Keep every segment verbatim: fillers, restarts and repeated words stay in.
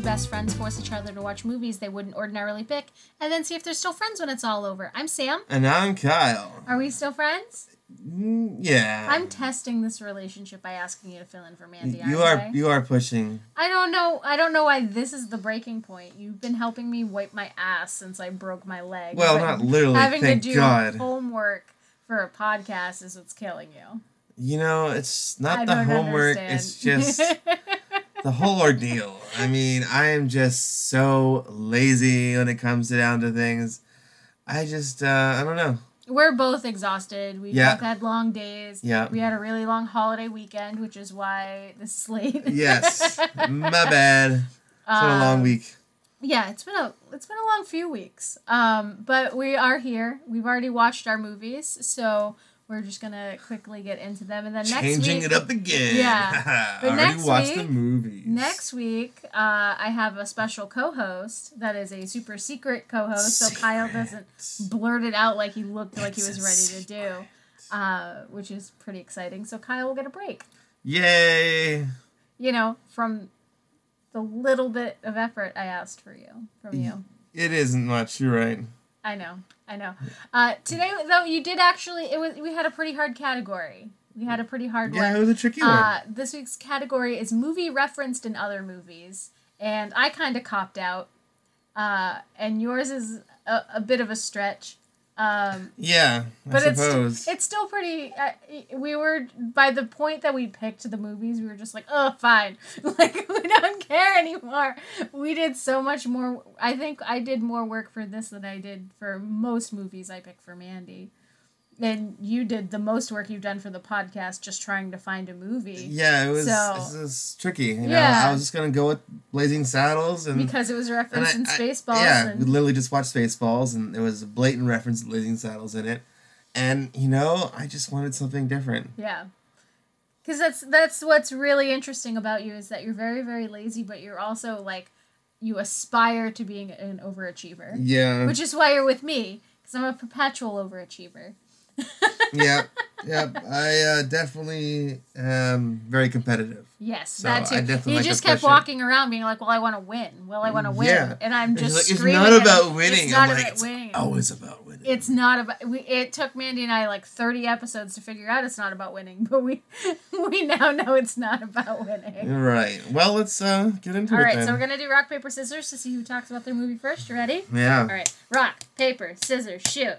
best friends force each other to watch movies they wouldn't ordinarily pick, and then see if they're still friends when it's all over. I'm Sam. And I'm Kyle. Are we still friends? Mm, yeah. I'm testing this relationship by asking you to fill in for Mandy. You are I? you are pushing. I don't know. I don't know why this is the breaking point. You've been helping me wipe my ass since I broke my leg. Well, not literally. Having thank to do God. homework for a podcast is what's killing you. You know, it's not I the don't homework. Understand. It's just the whole ordeal. I mean, I am just so lazy when it comes down to things. I just, uh, I don't know. We're both exhausted. We yeah. both had long days. Yeah. We had a really long holiday weekend, which is why this is late. Yes. My bad. It's um, been a long week. Yeah, it's been a it's been a long few weeks. Um, but we are here. We've already watched our movies, so we're just gonna quickly get into them, and then next changing week, it up again. Yeah, but I already next watched week, the movies. Next week, uh, I have a special co-host that is a super secret co-host, secret. so Kyle doesn't blurt it out like he looked like it's he was ready to do, uh, which is pretty exciting. So Kyle will get a break. Yay! You know, from the little bit of effort I asked for you from you. It isn't much. You're right. I know, I know. Uh, today, though, you did actually. It was we had a pretty hard category. We had a pretty hard yeah, one. Yeah, it was a tricky one. Uh, this week's category is movie referenced in other movies, and I kind of copped out. Uh, and yours is a, a bit of a stretch. Um, yeah, I but suppose. it's it's still pretty. Uh, we were by the point that we picked the movies, we were just like, oh, fine, like we don't care anymore. We did so much more. I think I did more work for this than I did for most movies I picked for Mandy. And you did the most work you've done for the podcast just trying to find a movie. Yeah, it was, so, it was tricky. You know, yeah. I was just going to go with Blazing Saddles. and Because it was referenced I, in Spaceballs. Yeah, and, we literally just watched Spaceballs, and there was a blatant reference to Blazing Saddles in it. And, you know, I just wanted something different. Yeah. Because that's, that's what's really interesting about you is that you're very, very lazy, but you're also, like, you aspire to being an overachiever. Yeah. Which is why you're with me, because I'm a perpetual overachiever. yeah, yeah. I uh, definitely am very competitive. Yes, so that too. I definitely you like just to kept push walking it. around being like, well, I want to win. Well, I want to win. Yeah. And I'm just it's like, screaming. It's not about him. winning. It's not I'm about like, it's winning. always about winning. It's not about... We, it took Mandy and I like thirty episodes to figure out it's not about winning, but we we now know it's not about winning. Right. Well, let's uh, get into All it right, then. so we're going to do rock, paper, scissors to see who talks about their movie first. You ready? Yeah. All right. Rock, paper, scissors, shoot.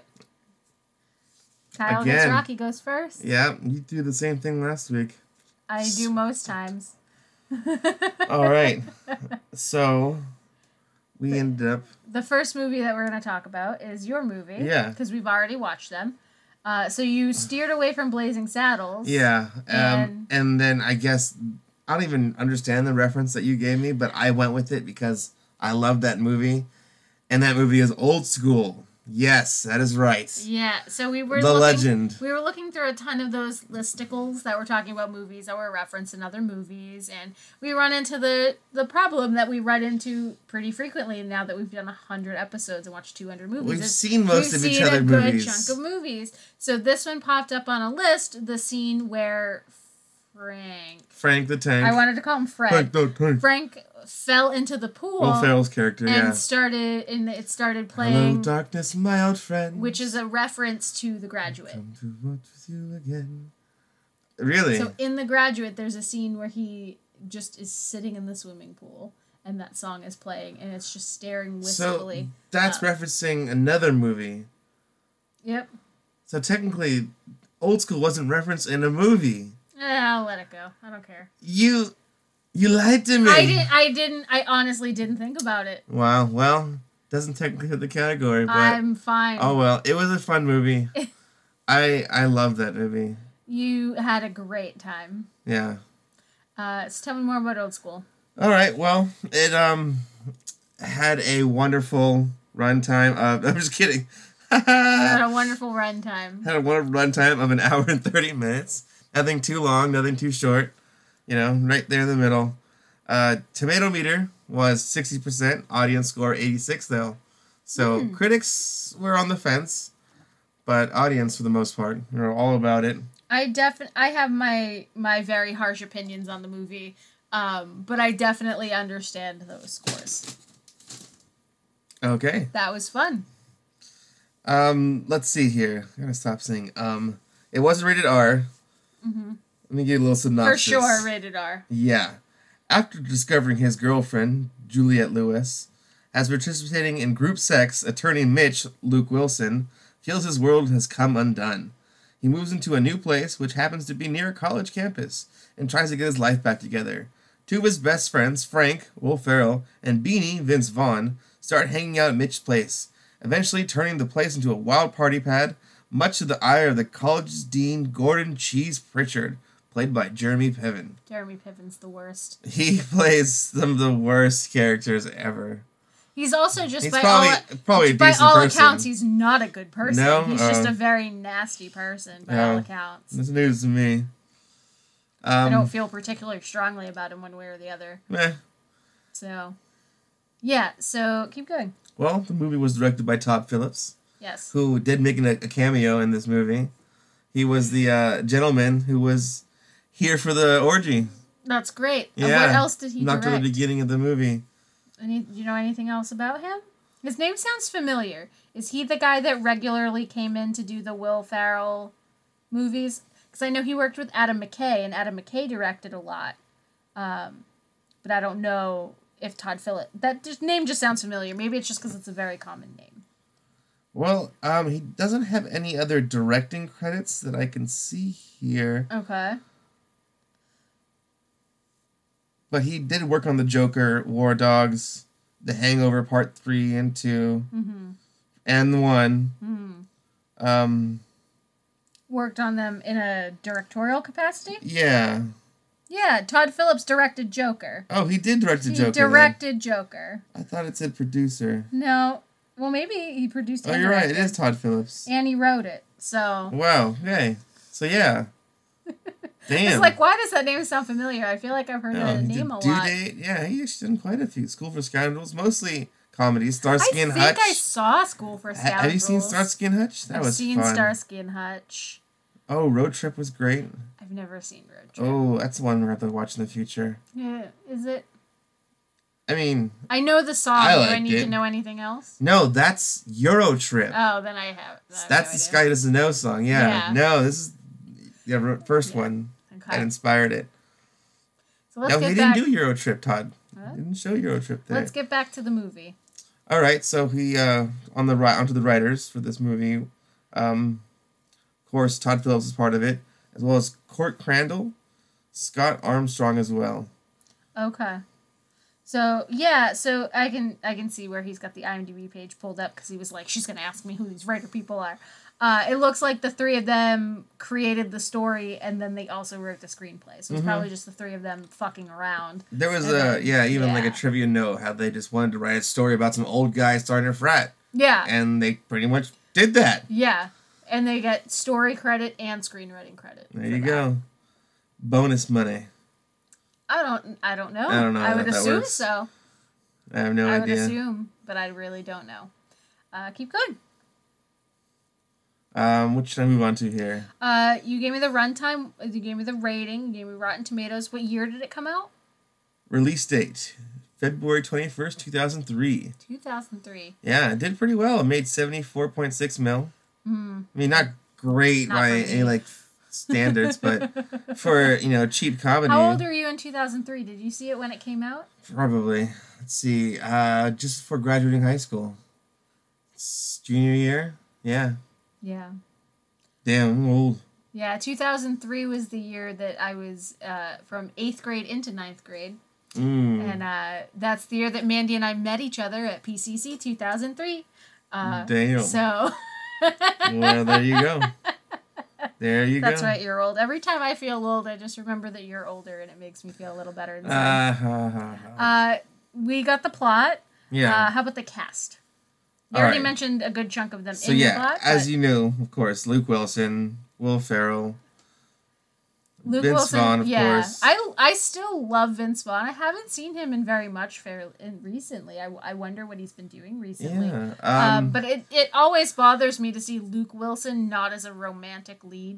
Kyle Again. gets Rocky goes first. Yeah, you do the same thing last week. I do most times. All right. So, we ended up... The first movie that we're going to talk about is your movie. Yeah. Because we've already watched them. Uh, so you steered away from Blazing Saddles. Yeah. Um, and... and then I guess... I don't even understand the reference that you gave me, but I went with it because I love that movie. And that movie is Old School. Yes, that is right. Yeah, so we were The looking, legend. We were looking through a ton of those listicles that were talking about movies that were referenced in other movies, and we run into the, the problem that we run into pretty frequently now that we've done one hundred episodes and watched two hundred movies. We've It's, seen most we've of each seen other a movies. good chunk of movies. So this one popped up on a list, the scene where Frank... Frank the Tank. I wanted to call him Fred. Frank the Tank. Frank fell into the pool. Will Ferrell's character, and yeah. started and it started playing Hello, darkness, my old friend. which is a reference to The Graduate. Come to watch with you again. Really? So in The Graduate, there's a scene where he just is sitting in the swimming pool, and that song is playing, and it's just staring wistfully. So that's up. referencing another movie. Yep. So technically, Old School wasn't referenced in a movie. Eh, I'll let it go. I don't care. You, you lied to me. I didn't. I didn't. I honestly didn't think about it. Wow. Well, doesn't technically fit the category, but I'm fine. oh well. It was a fun movie. I I love that movie. You had a great time. Yeah. Uh, so tell me more about Old School. All right. Well, it um had a wonderful runtime of. I'm just kidding. Had a wonderful run time. Had a wonderful runtime of an hour and thirty minutes. Nothing too long, nothing too short. You know, right there in the middle. Uh, tomato meter was sixty percent. Audience score eighty-six though. So Mm. critics were on the fence, but audience for the most part were all about it. I definitely I have my my very harsh opinions on the movie, Um, but I definitely understand those scores. Okay. That was fun. Um, let's see here. I gotta stop saying um. It wasn't rated R. Mm-hmm. Let me give you a little synopsis. For sure, rated R. Yeah. After discovering his girlfriend, Juliette Lewis, as participating in group sex, attorney Mitch, Luke Wilson, feels his world has come undone. He moves into a new place, which happens to be near a college campus, and tries to get his life back together. Two of his best friends, Frank, Will Ferrell, and Beanie, Vince Vaughn, start hanging out at Mitch's place, eventually turning the place into a wild party pad, much to the ire of the college's dean, Gordon Cheese Pritchard, played by Jeremy Piven. Jeremy Piven's the worst. He plays some of the worst characters ever. He's also just He's by probably, all probably a by decent all person. accounts, he's not a good person. No? He's just Uh, a very nasty person by no. all accounts. That's news to me. Um, I don't feel particularly strongly about him one way or the other. Meh. So, yeah. So keep going. Well, the movie was directed by Todd Phillips, Yes. who did make a, a cameo in this movie. He was the uh, gentleman who was here for the orgy. That's great. Uh, Yeah. what else did he Knocked direct? at the beginning of the movie. Any, do you know anything else about him? His name sounds familiar. Is he the guy that regularly came in to do the Will Ferrell movies? Because I know he worked with Adam McKay, and Adam McKay directed a lot. Um, but I don't know if Todd Phillips... That just, name just sounds familiar. Maybe it's just because it's a very common name. Well, um, he doesn't have any other directing credits that I can see here. Okay. But he did work on The Joker, War Dogs, The Hangover Part three and two, Mm-hmm. and one. Mm-hmm. Um, Worked on them in a directorial capacity? yeah. Yeah, Todd Phillips directed Joker. Oh, he did direct The He Joker. directed then. Joker. I thought it said producer. No. Well, maybe he produced it. Oh, you're right. It is Todd Phillips. And he wrote it. So. Wow. Okay. So, yeah. Damn. It's like, why does that name sound familiar? I feel like I've heard Oh, that he name did a Due lot. Date. Yeah, he actually done quite a few. School for Scoundrels, mostly comedies. Starsky I and think Hutch. I saw School for Ha- Scoundrels. Have you seen Starsky and Hutch? That I've was seen fun. Starsky and Hutch. Oh, Road Trip was great. I've never seen Road Trip. Oh, that's the one we're going to have to watch in the future. Yeah, is it? I mean, I know the song. I Do I liked need it. to know anything else? no, that's Euro Trip. Oh, then I have. I have that's no the idea. Sky Doesn't Know song. Yeah. Yeah. No, this is the ro- first Yeah. one that Okay. inspired it. So let's No, get he back. didn't do Euro Trip, Todd. Huh? He didn't show Euro Trip there. Let's get back to the movie. All right, so he uh, on the right onto the writers for this movie. Um, of course, Todd Phillips is part of it, as well as Court Crandall, Scott Armstrong as well. Okay. So yeah, so I can I can see where he's got the IMDb page pulled up because he was like, she's gonna ask me who these writer people are. Uh, it looks like the three of them created the story and then they also wrote the screenplay. So it's Mhm. probably just the three of them fucking around. There was And a then- yeah, even like a yeah. trivia note how they just wanted to write a story about some old guy starting a frat, Yeah, and they pretty much did that. yeah, and they get story credit and screenwriting credit. There for you that. go. Bonus money. I don't I don't know. I don't know I how would that assume works. so. I have no I would idea. assume, but I really don't know. Uh, keep going. Um, what should I move on to here? Uh, you gave me the runtime. You gave me the rating. You gave me Rotten Tomatoes. What year did it come out? Release date, February twenty-first, two thousand three. two thousand three. Yeah, it did pretty well. It made seventy-four point six mil. Hmm. I mean, not great Not by for me. any like standards, but for, you know, cheap comedy, How old are you in two thousand three? Did you see it when it came out? probably. Let's see, uh, just before graduating high school, it's junior year. Yeah, Yeah. damn, I'm old. Yeah, two thousand three was the year that I was uh, from eighth grade into ninth grade. Mm. And uh, that's the year that Mandy and I met each other at P C C two thousand three. Uh, Damn. So. Well, there you go. There you That's go. right, you're old. Every time I feel old, I just remember that you're older and it makes me feel a little better inside. Uh, ha, ha, ha. Uh, we got the plot. yeah. Uh, how about the cast? You All already right. mentioned a good chunk of them So in yeah, the plot. as but you know, of course, Luke Wilson, Will Ferrell, Luke Vince Wilson, Vaughn, of yeah, course. I I still love Vince Vaughn. I haven't seen him in very much fair in recently. I, I wonder what he's been doing recently. Yeah. Um, Um, but it, it always bothers me to see Luke Wilson not as a romantic lead.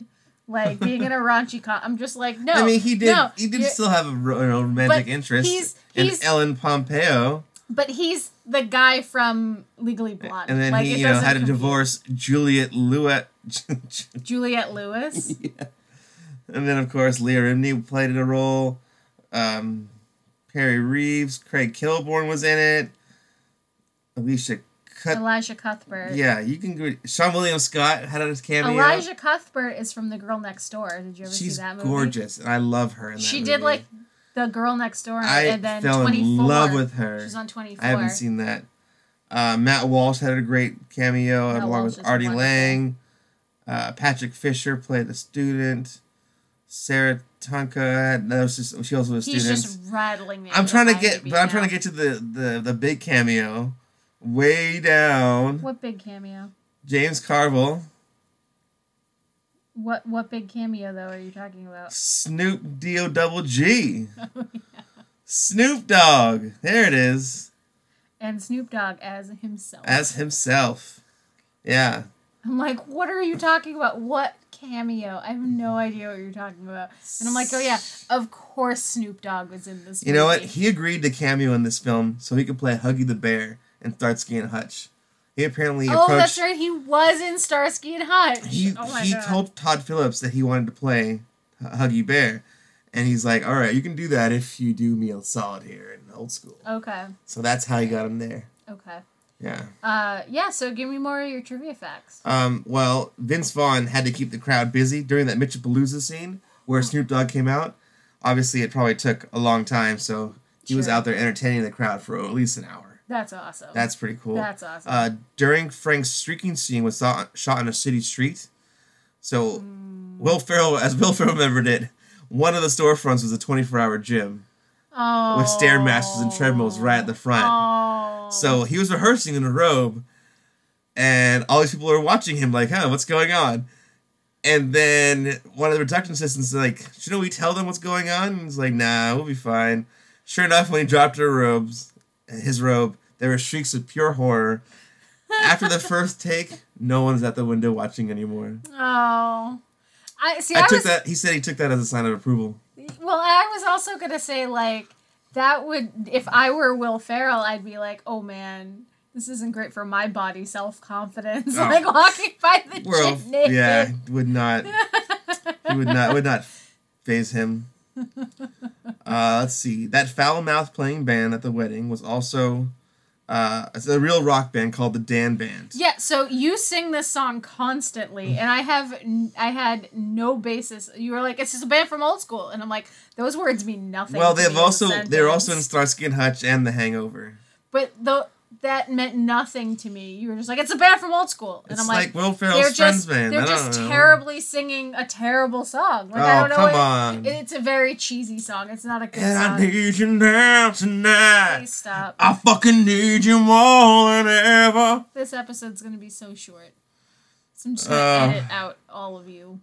like being in a raunchy con. I'm just like, no. I mean, he did. No, he did you're- still have a ro- you know, romantic But interest he's- in he's- Ellen Pompeo, But he's the guy from Legally Blonde. and then like, he, it you know, doesn't had to compute. divorce Juliet Lewis. Juliette Lewis. Yeah. And then, of course, Leah Remini played a role. Um, Perry Reeves, Craig Kilborn was in it. Alicia Cut. Elijah Cuthbert. Yeah, you can go. Sean William Scott had a cameo. Elijah Cuthbert is from The Girl Next Door. Did you ever She's see that movie? gorgeous, and I love her in that She movie. did like The Girl Next Door, I and then fell twenty-four. in love with her. She's on twenty-four. I haven't seen that. Uh, Matt Walsh had a great cameo Matt along Walsh with is Artie wonderful. Lang. Uh, Patrick Fisher played the student. Sarah Tonka had that was just she also was a He's student. just rattling me. I'm with trying to IMDb get, but I'm now. trying to get to the, the the big cameo, way down. What big cameo? James Carville, What what big cameo though are you talking about? Snoop D O double G, Snoop Dogg. There it is, And Snoop Dogg as himself. as himself. Yeah. I'm like, what are you talking about? What cameo? I have no idea what you're talking about. And I'm like, oh yeah, of course Snoop Dogg was in this movie. You know what? He agreed to cameo in this film so he could play Huggy the Bear in Starsky and Hutch. He apparently Oh, approached. that's right. He was in Starsky and Hutch. He oh my he God. told Todd Phillips that he wanted to play H- Huggy Bear, and he's like, "All right, you can do that if you do me a solid here in Old School." Okay. So that's how he got him there. Okay. Yeah. Uh, yeah. So give me more of your trivia facts. Um. Well, Vince Vaughn had to keep the crowd busy during that Mitchapalooza scene where Snoop Dogg came out. Obviously, it probably took a long time, so he was Sure. out there entertaining the crowd for at least an hour. That's awesome. That's pretty cool. That's awesome. Uh, during Frank's streaking scene was shot, shot on a city street. So, Mm. Will Ferrell, as Will Ferrell remembered it, one of the storefronts was a twenty-four hour gym oh. with Stairmasters and treadmills right at the front. Oh. So, he was rehearsing in a robe, and all these people are watching him like, huh, what's going on? And then one of the production assistants is like, shouldn't we tell them what's going on? And he's like, nah, we'll be fine. Sure enough, when he dropped her robes, his robe, there were shrieks of pure horror. After the first take, no one's at the window watching anymore. Oh. I see. I, I, took was, that. He said he took that as a sign of approval. Well, I was also gonna say like that would if I were Will Ferrell, I'd be like, oh man, this isn't great for my body self confidence. Oh. Like walking by the Well, gym naked. yeah, would not. He would not. Would not phase him. Uh, let's see. That foul mouth playing band at the wedding was also uh, it's a real rock band called the Dan Band. Yeah, so you sing this song constantly, and I have n- I had no basis. You were like, "It's just a band from Old School," and I'm like, "Those words mean nothing." Well, to they've me as a also they're also in sentence." Starsky and Hutch and The Hangover. But the that meant nothing to me. You were just like, "It's a band from Old School," and It's I'm like, like, Will "They're Ferrell's friends just band. they're I just don't know. terribly singing a terrible song." Like Oh, I don't know. come it- on. It's a very cheesy song. It's not a good And I song. need you now tonight. Please stop. I fucking need you more than ever. This episode's gonna be so short. So I'm just gonna Uh. edit out all of you.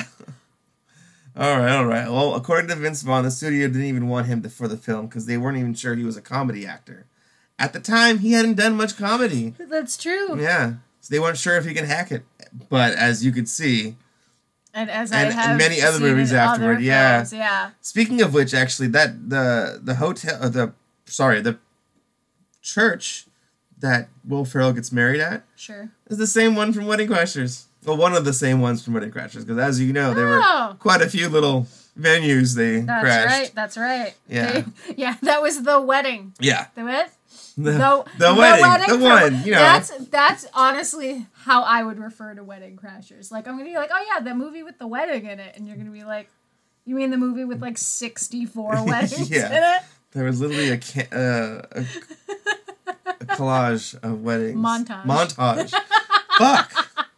All right, all right. Well, according to Vince Vaughn, the studio didn't even want him to, for the film because they weren't even sure he was a comedy actor. At the time, he hadn't done much comedy. That's true. Yeah, so they weren't sure if he could hack it. But as you could see, And as And- I have and many other seen in movies other afterward, yeah. films, yeah. speaking of which, actually, that the the hotel, uh, the sorry, the church that Will Ferrell gets married at Sure. is the same one from Wedding Crashers. Well, one of the same ones from Wedding Crashers, because as you know, there were Oh. quite a few little venues they That's crashed. right. That's right. Yeah. They- yeah, that was the wedding. Yeah. The what? The, The, the wedding, the for- one, you know. That's that's honestly how I would refer to Wedding Crashers. Like I'm gonna be like, oh yeah, the movie with the wedding in it, and you're gonna be like, you mean the movie with like sixty-four weddings Yeah. in it? There was literally a, ca- uh, a, a collage of weddings. Montage. Montage. Fuck.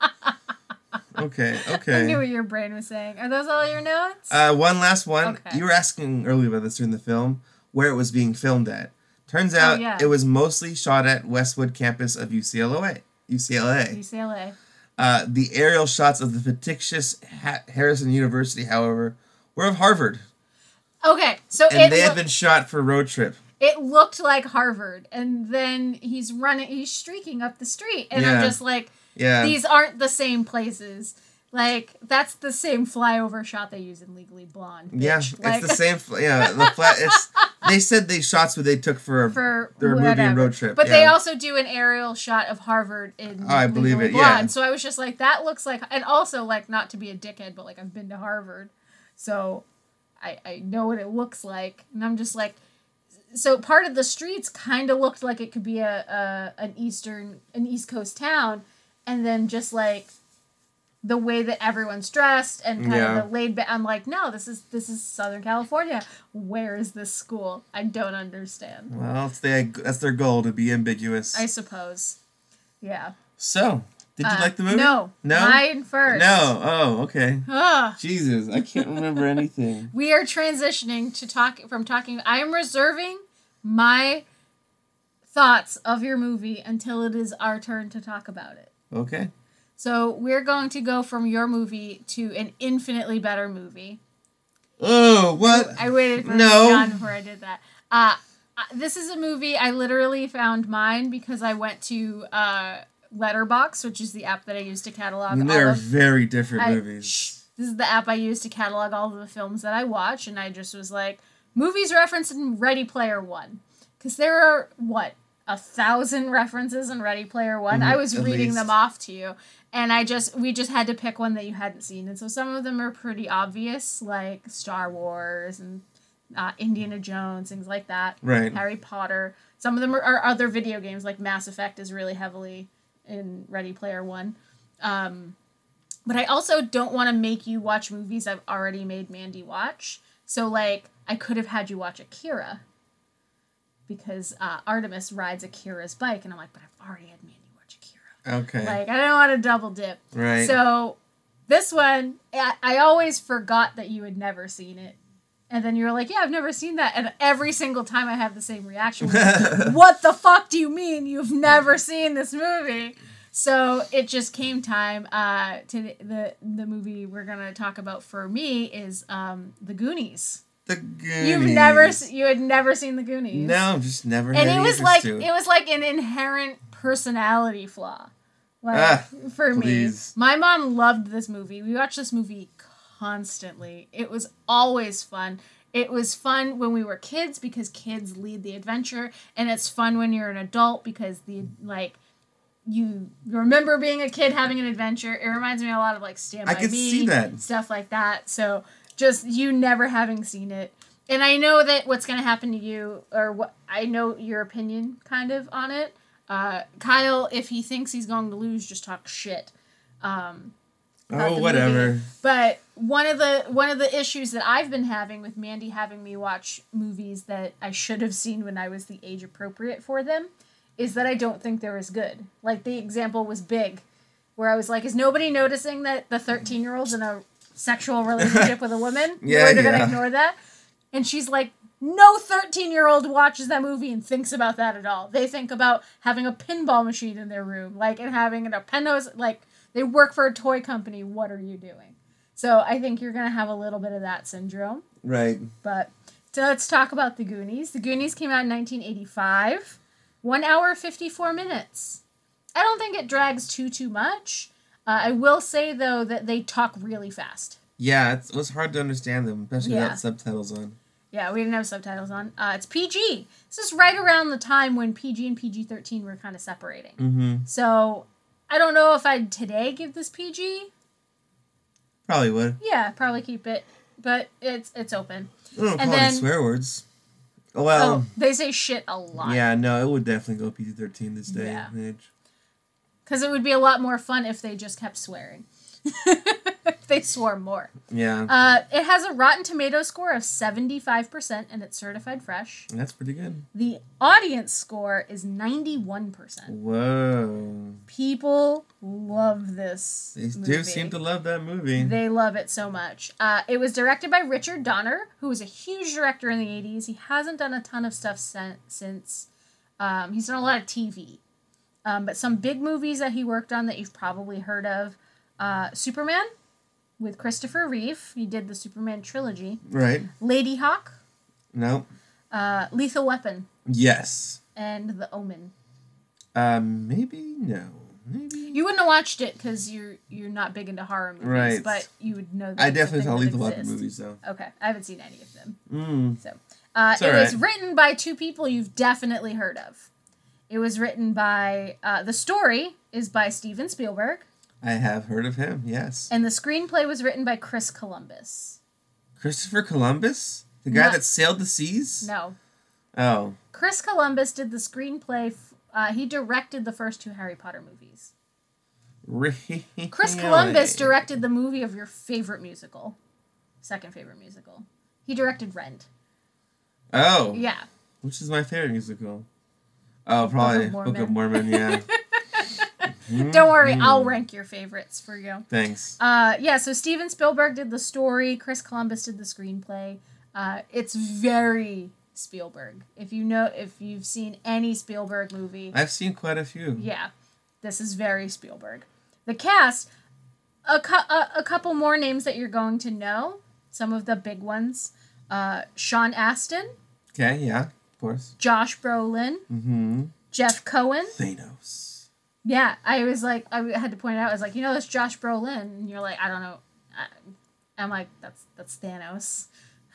Okay, I knew okay. what your brain was saying. Are those all your notes? Uh, one last one. Okay. You were asking earlier about this during the film, where it was being filmed at. Turns out Oh, yeah. it was mostly shot at Westwood campus of U C L A. U C L A. U C L A. Uh, the aerial shots of the fictitious ha- Harrison University, however, were of Harvard. Okay, so And it they had loo- been shot for Road Trip. it looked like Harvard, and then he's running, he's streaking up the street, and Yeah. I'm just like, Yeah. these aren't the same places. Like, that's the same flyover shot they use in Legally Blonde. Bitch. Yeah, like, it's the same. Fl- yeah, the flat. It's they said they shots what they took for, for their whatever. movie and road trip. But yeah. they also do an aerial shot of Harvard in Oh, I believe Legally it, Blonde. yeah. So I was just like, that looks like, and also like not to be a dickhead, but like I've been to Harvard, so I I know what it looks like, and I'm just like. So part of the streets kind of looked like it could be a, a an eastern an East Coast town, and then just like the way that everyone's dressed and kind Yeah. of the laid back. I'm like, no, this is this is Southern California. Where is this school? I don't understand. Well, it's their, that's their goal, to be ambiguous. I suppose. Yeah. So, did you Uh, like the movie? No. No? Mine first. No. Oh, okay. Ugh. Jesus, I can't remember anything. We are transitioning to talk from talking. I am reserving my thoughts of your movie until it is our turn to talk about it. Okay. So we're going to go from your movie to an infinitely better movie. Oh, what? I waited for No. John before I did that. Uh, uh, this is a movie I literally found mine because I went to uh, Letterboxd, which is the app that I use to catalog I mean, all they're of very different I- movies. Shh. This is the app I use to catalog all of the films that I watch, and I just was like, movies referenced in Ready Player One. Because there are, what, a thousand references in Ready Player One? Mhm, I was at reading least. them off to you, and I just, we just had to pick one that you hadn't seen. And so some of them are pretty obvious, like Star Wars and uh, Indiana Jones, things like that. Right. Harry Potter. Some of them are, are other video games, like Mass Effect is really heavily in Ready Player One. Um... But I also don't want to make you watch movies I've already made Mandy watch. So, like, I could have had you watch Akira. Because uh, Artemis rides Akira's bike. And I'm like, but I've already had Mandy watch Akira. Okay. Like, I don't want to double dip. Right. So, this one, I, I always forgot that you had never seen it. And then you were like, yeah, I've never seen that. And every single time I have the same reaction. What the fuck do you mean you've never seen this movie? So it just came time uh, to the, the the movie we're gonna talk about for me is um, The Goonies. The Goonies. You've never s- you had never seen The Goonies. No, just never. and had it any was interest like to. it was like an inherent personality flaw. Like Ah, for please. me, my mom loved this movie. We watched this movie constantly. It was always fun. It was fun when we were kids because kids lead the adventure, and it's fun when you're an adult because the like. You remember being a kid having an adventure. It reminds me a lot of like Stand I By could Me, see that. stuff like that. So just you never having seen it, and I know that what's gonna happen to you, or what I know your opinion kind of on it. Uh, Kyle, if he thinks he's going to lose, just talk shit. Um, about Oh, the whatever. movie. But one of the one of the issues that I've been having with Mandy having me watch movies that I should have seen when I was the age appropriate for them is that I don't think they're as good. Like, the example was Big, where I was like, is nobody noticing that the thirteen-year-old's in a sexual relationship with a woman? Yeah, Or they're going to yeah. ignore that? And she's like, no thirteen-year-old watches that movie and thinks about that at all. They think about having a pinball machine in their room, like, and having a pennos, like, they work for a toy company. What are you doing? So I think you're going to have a little bit of that syndrome. Right. But so let's talk about The Goonies. The Goonies came out in nineteen eighty-five. One hour, fifty-four minutes. I don't think it drags too, too much. Uh, I will say, though, that they talk really fast. Yeah, it's, it was hard to understand them, especially Yeah. without subtitles on. Yeah, we didn't have subtitles on. Uh, it's P G. This is right around the time when P G and P G thirteen were kind of separating. Mm-hmm. So I don't know if I'd today give this P G. Probably would. Yeah, probably keep it. But it's it's open. I don't And call then- it swear words. Oh, well, oh, they say shit a lot. yeah, no, it would definitely go P G thirteen this day Yeah. and age. Because it would be a lot more fun if they just kept swearing. If they swore more. Yeah, Uh, it has a Rotten Tomatoes score of seventy-five percent and it's certified fresh. that's pretty good. The audience score is ninety-one percent. Whoa. People love this They movie. do seem to love that movie. They love it so much. Uh, it was directed by Richard Donner, who was a huge director in the eighties. He hasn't done a ton of stuff sen- since. Um, he's done a lot of T V. Um, but some big movies that he worked on that you've probably heard of. Uh, Superman with Christopher Reeve. He did the Superman trilogy. Right. Lady Hawk. No. Uh, Lethal Weapon. Yes. And The Omen. Um, maybe no. maybe. You wouldn't have watched it because you're you're not big into horror movies, Right. but you would know that I it's a definitely thing saw that Lethal Weapon exists. movies, though. Okay, I haven't seen any of them. Mm. So, uh, It's it all was right. written by two people you've definitely heard of. It was written by, uh, the story is by Steven Spielberg, I have heard of him, yes. and the screenplay was written by Chris Columbus. Christopher Columbus? The guy Not- that sailed the seas? No. Oh. Chris Columbus did the screenplay. F- uh, he directed the first two Harry Potter movies. Really? Chris Columbus directed the movie of your favorite musical. Second favorite musical. He directed Rent. Oh. Yeah. Which is my favorite musical? Oh, probably Book of Mormon, Mormon. yeah. Don't worry, Mhm. I'll rank your favorites for you. Thanks. Uh, yeah, so Steven Spielberg did the story. Chris Columbus did the screenplay. Uh, it's very Spielberg. If you know, if you've seen any Spielberg movie, I've seen quite a few. yeah, this is very Spielberg. The cast, a, cu- a, a couple more names that you're going to know. Some of the big ones. Uh, Sean Astin, Okay, yeah, of course. Josh Brolin, Mm-hmm. Jeff Cohen. Thanos. Yeah, I was like, I had to point out, I was like, you know, that's Josh Brolin, and you're like, I don't know. I, I'm like, that's that's Thanos.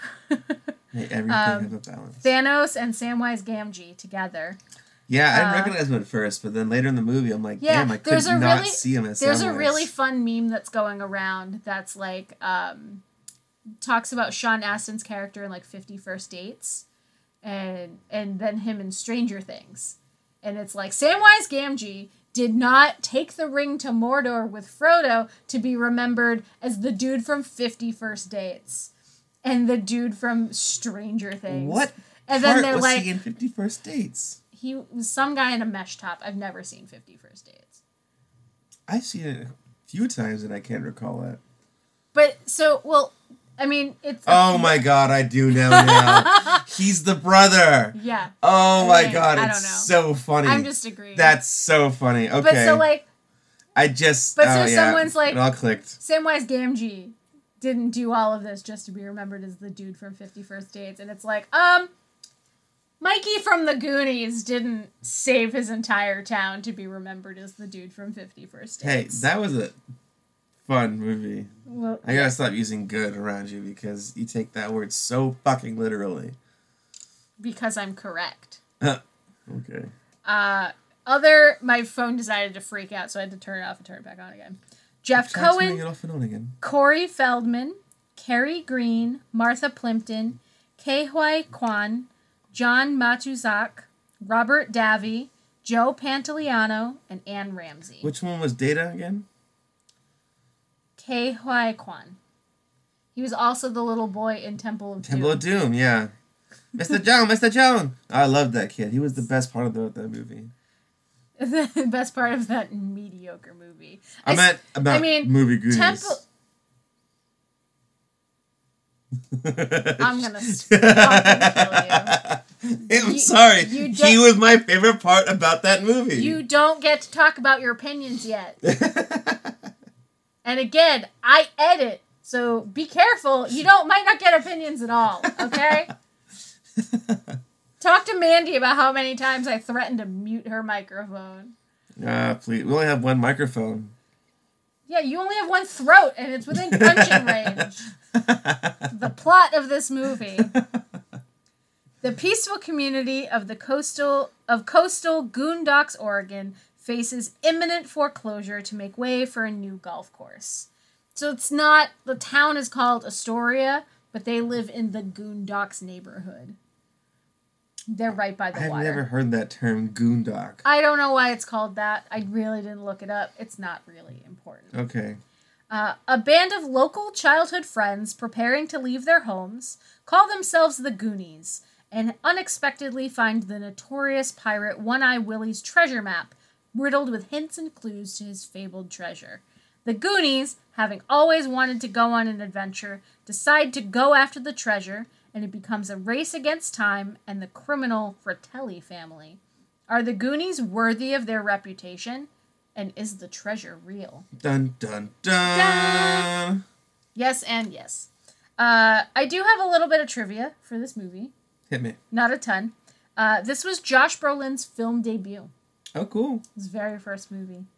Hey, everything Um, have a balance. Thanos and Samwise Gamgee together. Yeah, I didn't uh, recognize him at first, but then later in the movie, I'm like, Yeah, damn, I could there's a not really- see him as There's a Samwise. really fun meme that's going around that's like, um, talks about Sean Astin's character in like fifty First Dates, and and then him in Stranger Things, and it's like Samwise Gamgee did not take the ring to Mordor with Frodo to be remembered as the dude from fifty First Dates, and the dude from Stranger Things. What And part then they're was like, he in fifty First Dates? he was some guy in a mesh top. I've never seen fifty First Dates. I've seen it a few times and I can't recall it. But so, well, I mean, it's. Oh my god, I do know now. He's the brother. Yeah. Oh my mean, god, I it's don't know. so funny. I'm just agreeing. That's so funny. Okay. But so, like, I just. But oh, so yeah, someone's like- It all clicked. Samwise Gamgee didn't do all of this just to be remembered as the dude from fifty First Dates. And it's like, um, Mikey from the Goonies didn't save his entire town to be remembered as the dude from fifty First Hey, Dates. that was a fun movie. Well, I gotta stop using good around you because you take that word so fucking literally. because I'm correct. Okay. Uh, other, my phone decided to freak out, so I had to turn it off and turn it back on again. Jeff Try turning Cohen, it off and on again. Corey Feldman, Carrie Green, Martha Plimpton, Kei Hui Kwan, John Matuzak, Robert Davi, Joe Pantoliano, and Anne Ramsey. Which one was Data again? Kei Hui Kwan. He was also the little boy in Temple of Temple of Doom. Doom, yeah. Mister Jones, Mister Jones. I loved that kid. He was the best part of the, that movie. The best part of that mediocre movie. I s- meant about I mean, movie Goonies. Temple. I'm gonna fucking kill I'm You- sorry. you he don't- was my favorite part about that movie. You don't get to talk about your opinions yet. And again, I edit, so be careful. You don't might not get opinions at all, okay? Talk to Mandy about how many times I threatened to mute her microphone. Ah, please. We only have one microphone. Yeah, you only have one throat, and it's within punching range. The plot of this movie. The peaceful community of the coastal of coastal Goondocks, Oregon, faces imminent foreclosure to make way for a new golf course. So it's not the town is called Astoria, but they live in the Goondocks neighborhood. They're right by the I've water. never heard that term, goondock. I don't know why it's called that. I really didn't look it up. It's not really important. Okay. Uh, a band of local childhood friends preparing to leave their homes call themselves the Goonies and unexpectedly find the notorious pirate One-Eye Willie's treasure map riddled with hints and clues to his fabled treasure. The Goonies, having always wanted to go on an adventure, decide to go after the treasure, and it becomes a race against time and the criminal Fratelli family. Are the Goonies worthy of their reputation? And is the treasure real? Dun, dun, dun. Yes and yes. Uh, I do have a little bit of trivia for this movie. Hit me. Not a ton. Uh, this was Josh Brolin's film debut. Oh, cool. His very first movie.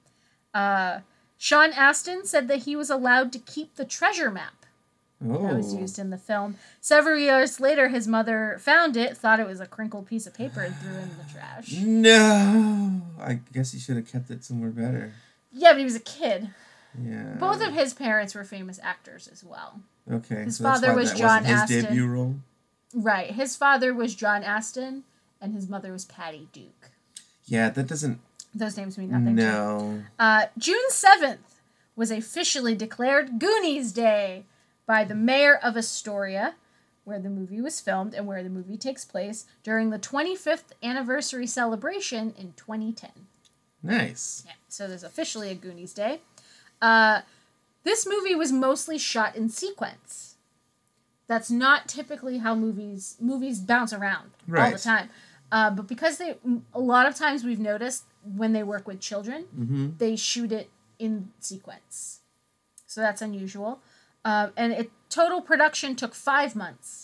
Uh, Sean Astin said that he was allowed to keep the treasure map Oh. that was used in the film. Several years later, his mother found it, thought it was a crinkled piece of paper, and threw it in the trash. No. I guess he should have kept it somewhere better. Yeah, but he was a kid. Yeah. Both of his parents were famous actors as well. Okay. His so that's father why was that John wasn't his Astin. debut role. Right. His father was John Astin, and his mother was Patty Duke. Yeah, that doesn't. Those names mean nothing to me. No. Uh, June seventh was officially declared Goonies Day by the mayor of Astoria, where the movie was filmed and where the movie takes place, during the twenty-fifth anniversary celebration in twenty ten. Nice. Yeah, so there's officially a Goonies Day. Uh, this movie was mostly shot in sequence. That's not typically how movies movies bounce around Right. all the time. Uh, but because they, a lot of times we've noticed when they work with children, Mm-hmm. they shoot it in sequence. So that's unusual. Uh, and it total production took five months.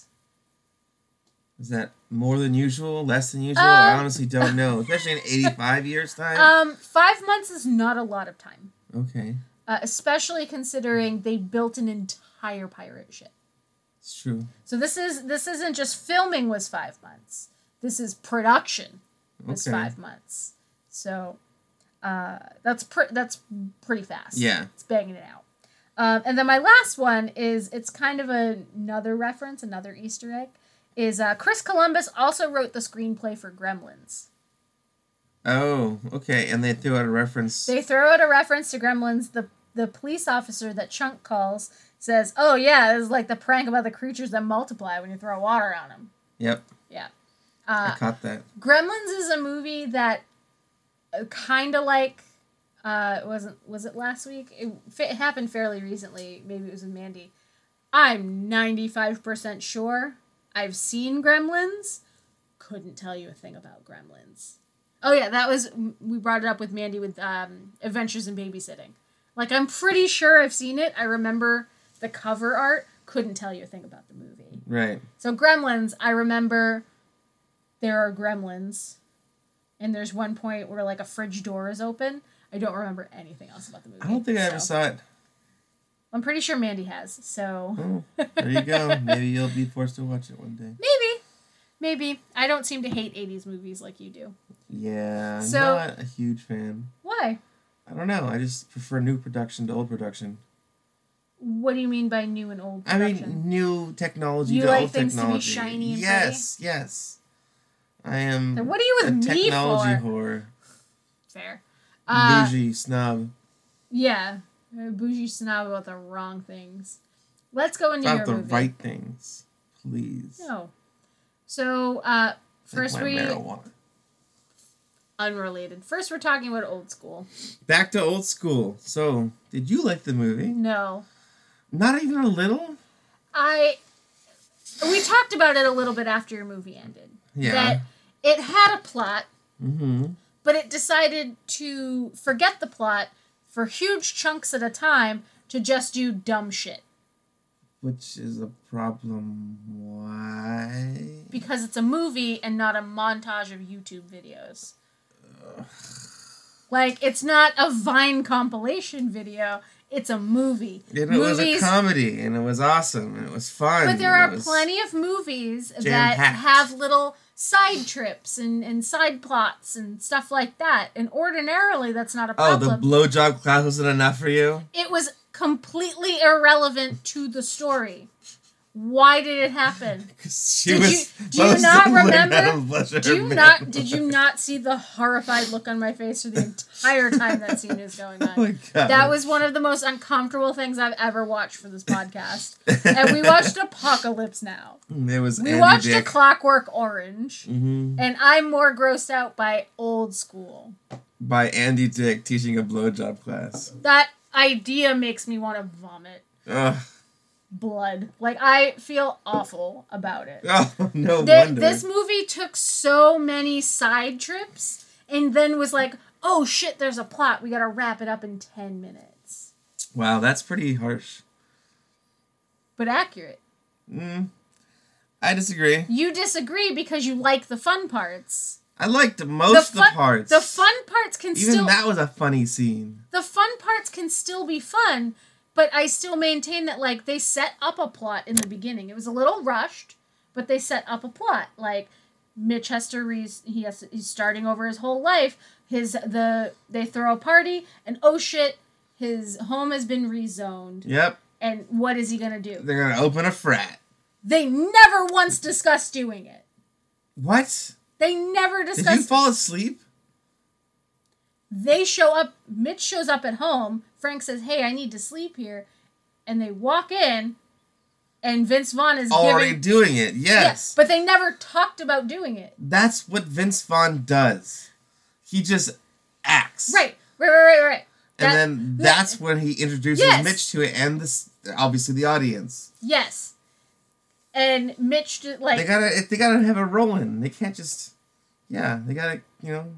Is that more than usual? Less than usual? Um, I honestly don't know. Especially in eighty-five years' time. Um, five months is not a lot of time, Okay. uh, especially considering they built an entire pirate ship. It's true. So this is this isn't just filming was five months. This is production was Okay. five months. So uh, that's pre- that's pretty fast. Yeah. It's banging it out. Um, and then my last one is it's kind of a, another reference, another Easter egg. Is uh, Chris Columbus also wrote the screenplay for Gremlins. Oh, okay. And they threw out a reference. They throw out a reference to Gremlins. The the police officer that Chunk calls says, "Oh yeah, this is like the prank about the creatures that multiply when you throw water on them." Yep. Yeah. I Uh, caught that. Gremlins is a movie that kind of like uh, it wasn't was it last week? It, it happened fairly recently. Maybe it was with Mandy. I'm ninety-five percent sure I've seen Gremlins. Couldn't tell you a thing about Gremlins. Oh yeah, that was we brought it up with Mandy with um, Adventures in Babysitting. Like I'm pretty sure I've seen it. I remember the cover art. Couldn't tell you a thing about the movie. Right. So Gremlins, I remember there are gremlins, and there's one point where like a fridge door is open. I don't remember anything else about the movie. I don't think I ever so. saw it. I'm pretty sure Mandy has. So Oh, there you go. Maybe you'll be forced to watch it one day. maybe, maybe I don't seem to hate eighties movies like you do. Yeah, So- not a huge fan. Why? I don't know. I just prefer new production to old production. What do you mean by new and old I production? mean, new technology You to like old things to be technology. shiny and yes, yes. I am. Then what are you with a me technology for? whore. Fair. Uh, Bougie snob. yeah, a bougie snob about the wrong things. Let's go into About your the movie. right things, please. No. So, uh, first like my we marijuana. unrelated. First, we're talking about Old School. Back to old school. So, did you like the movie? No, Not even a little. I. We talked about it a little bit after your movie ended. Yeah. That it had a plot, Mm-hmm. but it decided to forget the plot for huge chunks at a time to just do dumb shit. Which is a problem. Why? Because it's a movie and not a montage of YouTube videos. Like, it's not a Vine compilation video. It's a movie. And it was a comedy, and it was awesome, and it was fun. But there and are it was- plenty of movies that jam-packed. have little side trips and, and side plots and stuff like that. And ordinarily, that's not a Oh, problem. the blowjob class wasn't enough for you? It was completely irrelevant to the story. Why did it happen? Because she Did was you- do you supposed not to learn remember- how to blush her Do you man. not? Did you not see the horrified look on my face for the entire time that scene is going on? Oh my God. That was one of the most uncomfortable things I've ever watched for this podcast. And we watched Apocalypse Now. It was We Andy watched A Dick. Clockwork Orange. Mhm. And I'm more grossed out by Old School. By Andy Dick teaching a blowjob class. That idea makes me want to vomit Ugh. blood. Like, I feel awful about it. Oh, no Th- wonder. this movie took so many side trips and then was like, oh shit, there's a plot. We gotta wrap it up in ten minutes. Wow, that's pretty harsh. But accurate. Mm, I disagree. You disagree because you like the fun parts. I liked most the, fun, of the parts. The fun parts can Even still... Even that was a funny scene. The fun parts can still be fun, but I still maintain that, like, they set up a plot in the beginning. It was a little rushed, but they set up a plot. Like, Mitch has to re- he has to, he's starting over his whole life. His the they throw a party, and oh shit, his home has been rezoned. Yep. And what is he gonna do? They're gonna open a frat. They never once discussed doing it. What? They never discussed. Did you fall asleep? They show up. Mitch shows up at home. Frank says, "Hey, I need to sleep here," and they walk in. And Vince Vaughn is already giving, doing it, yes. yes. But they never talked about doing it. That's what Vince Vaughn does. He just acts. Right, right, right, right, right. And that, then that's that, when he introduces yes. Mitch to it, and this obviously the audience. Yes. And Mitch, like they gotta, if they gotta have a roll in. They can't just, yeah, they gotta, you know,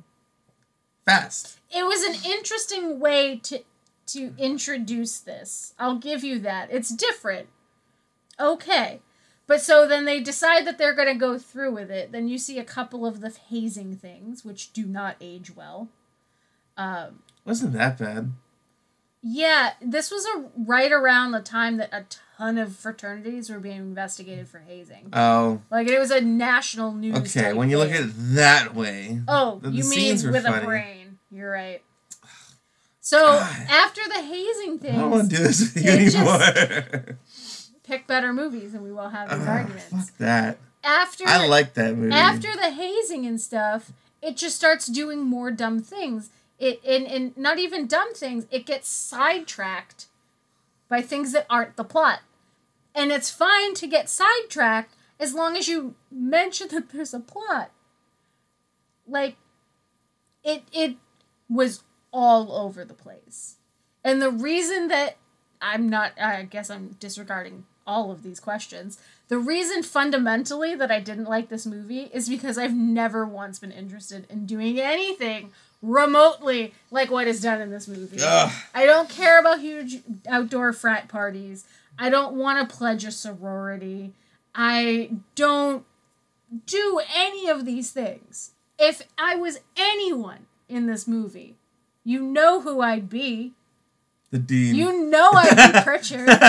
fast. It was an interesting way to to introduce this. I'll give you that. It's different. Okay. But so then they decide that they're going to go through with it. Then you see a couple of the hazing things, which do not age well. Um, Wasn't that bad? Yeah, this was a right around the time that a ton of fraternities were being investigated for hazing. Oh. Like, it was a national news Okay, when you thing. look at it that way. Oh, the, you the mean with funny. a brain. You're right. So, God. After the hazing things... I don't want to do this with you anymore. Just pick better movies and we will have these uh, arguments. Fuck that. After I like that movie. After the hazing and stuff, it just starts doing more dumb things. It and, and not even dumb things, it gets sidetracked by things that aren't the plot. And it's fine to get sidetracked as long as you mention that there's a plot. Like, it it was all over the place. And the reason that I'm not, I guess I'm disregarding all of these questions. The reason fundamentally that I didn't like this movie is because I've never once been interested in doing anything remotely like what is done in this movie. Ugh. I don't care about huge outdoor frat parties. I don't want to pledge a sorority. I don't do any of these things. If I was anyone in this movie, you know who I'd be. The Dean. You know I'd be Pritchard. You know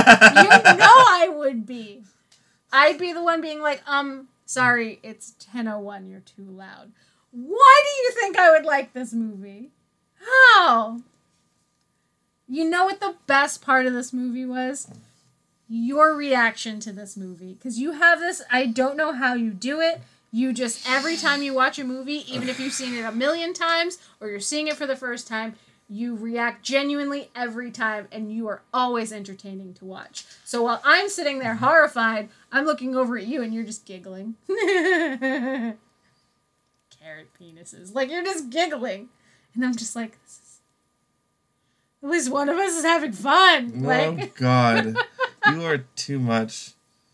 I would be. I'd be the one being like, um, sorry, it's ten oh one, you're too loud. Why do you think I would like this movie? How? You know what the best part of this movie was? Your reaction to this movie. Because you have this, I don't know how you do it. You just, every time you watch a movie, even if you've seen it a million times, or you're seeing it for the first time, you react genuinely every time, and you are always entertaining to watch. So while I'm sitting there horrified, I'm looking over at you, and you're just giggling. Carrot penises. Like, you're just giggling. And I'm just like, this is... at least one of us is having fun. Oh, like... God. You are too much.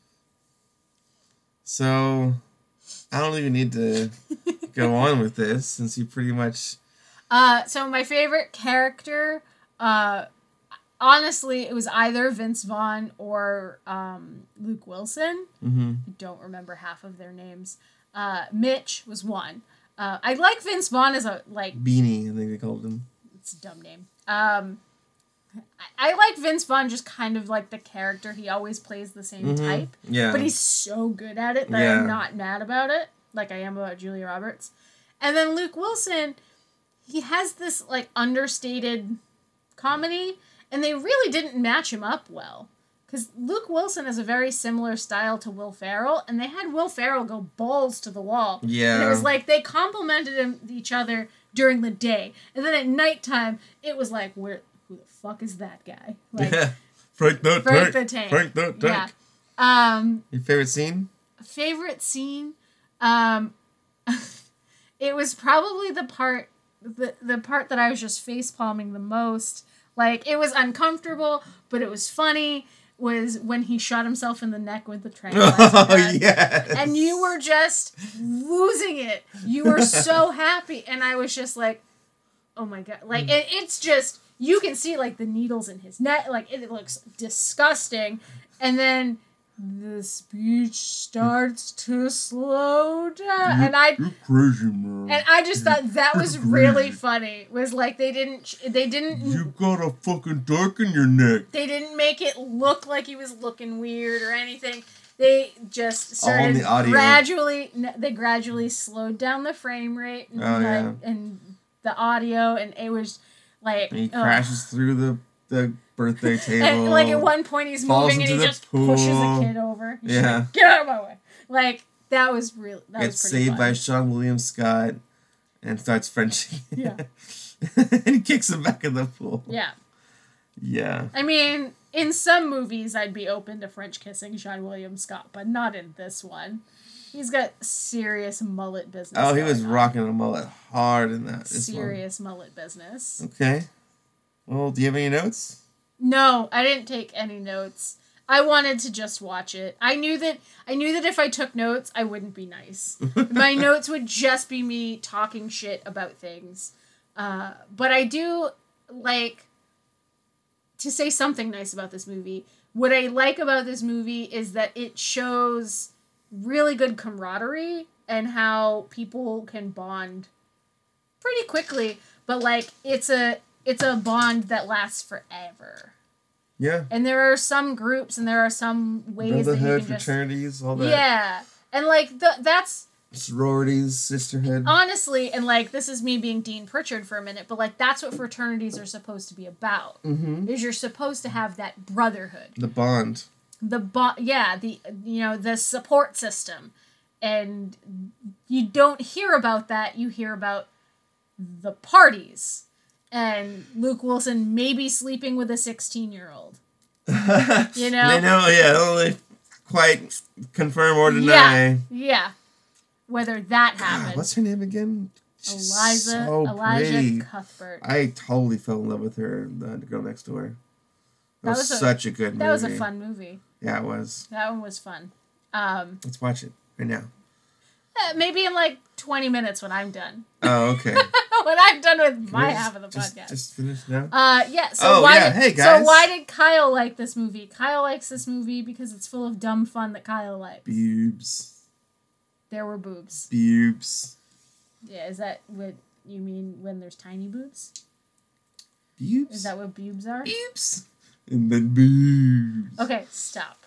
So, I don't even need to go on with this, since you pretty much... Uh, so my favorite character, uh, honestly, it was either Vince Vaughn or um, Luke Wilson. Mm-hmm. I don't remember half of their names. Uh, Mitch was one. Uh, I like Vince Vaughn as a, like... Beanie, I think they called him. It's a dumb name. Um, I, I like Vince Vaughn just kind of like the character. He always plays the same mm-hmm. type. Yeah. But he's so good at it that yeah. I'm not mad about it, like I am about Julia Roberts. And then Luke Wilson... he has this, like, understated comedy, and they really didn't match him up well. Because Luke Wilson has a very similar style to Will Ferrell, and they had Will Ferrell go balls to the wall. Yeah. And it was like, they complimented him, each other during the day. And then at nighttime, it was like, where, who the fuck is that guy? Like, yeah. Frank the Frank Tank. the Tank. Frank the Tank. Yeah. Um, Your favorite scene? Favorite scene? Um, it was probably the part... The the part that I was just facepalming the most, like, it was uncomfortable, but it was funny, was when he shot himself in the neck with the tranquilizer Oh, gun. yes. And you were just losing it. You were so happy. And I was just like, oh my God. Like, it, it's just, you can see, like, the needles in his neck. Like, it, it looks disgusting. And then the speech starts to slow down, and I You're crazy, man. and I just thought that was really funny. Was like they didn't they didn't You got a fucking dark in your neck. they didn't make it look like he was looking weird or anything. They just All in started the audio. gradually. They gradually slowed down the frame rate and, Oh, like, yeah. and the audio, and it was like And he ugh. crashes through the, the birthday table. And like at one point he's falls moving and he into the just pushes pool. a kid over. He's Yeah. like, get out of my way. Like that was real. That Gets was pretty saved by fun. Sean William Scott and starts Frenching. Yeah. And he kicks him back in the pool. Yeah. Yeah. I mean, in some movies, I'd be open to French kissing Sean William Scott, but not in this one. He's got serious mullet business. Oh, he was going on. rocking a mullet hard in that. this one. Serious mullet business. Okay. Well, do you have any notes? No, I didn't take any notes. I wanted to just watch it. I knew that I knew that if I took notes, I wouldn't be nice. My notes would just be me talking shit about things. Uh, but I do like to say something nice about this movie. What I like about this movie is that it shows really good camaraderie and how people can bond pretty quickly, but like it's a it's a bond that lasts forever. Yeah. And there are some groups and there are some ways that you Brotherhood, can just fraternities, all that. yeah, and like the, that's Sororities, sisterhood. honestly, and like this is me being Dean Pritchard for a minute, but like that's what fraternities are supposed to be about. Mm-hmm. Is you're supposed to have that brotherhood, The bond. the bo- yeah, the you know the support system, and you don't hear about that. You hear about the parties. And Luke Wilson maybe sleeping with a sixteen-year-old. You know? They know, yeah, only quite confirm or deny. Yeah, yeah. Whether that happened. God, what's her name again? She's Eliza, so Elijah pretty. Cuthbert. I totally fell in love with her, the, the girl next door. That, That was, was a- such a good movie. That was a fun movie. Yeah, it was. That one was fun. Um, Let's watch it right now. eh, maybe in like twenty minutes when I'm done. Oh, okay. When I'm done with my Can we just- half of the just, podcast. Just finish now? Uh, yeah. So Oh, why yeah. Did, Hey, So guys. why did Kyle like this movie? Kyle likes this movie because it's full of dumb fun that Kyle likes. Boobs. There were boobs. Boobs. Yeah, is that what you mean when there's tiny boobs? Boobs? Is that what boobs are? Boobs. And then boobs. Okay, stop.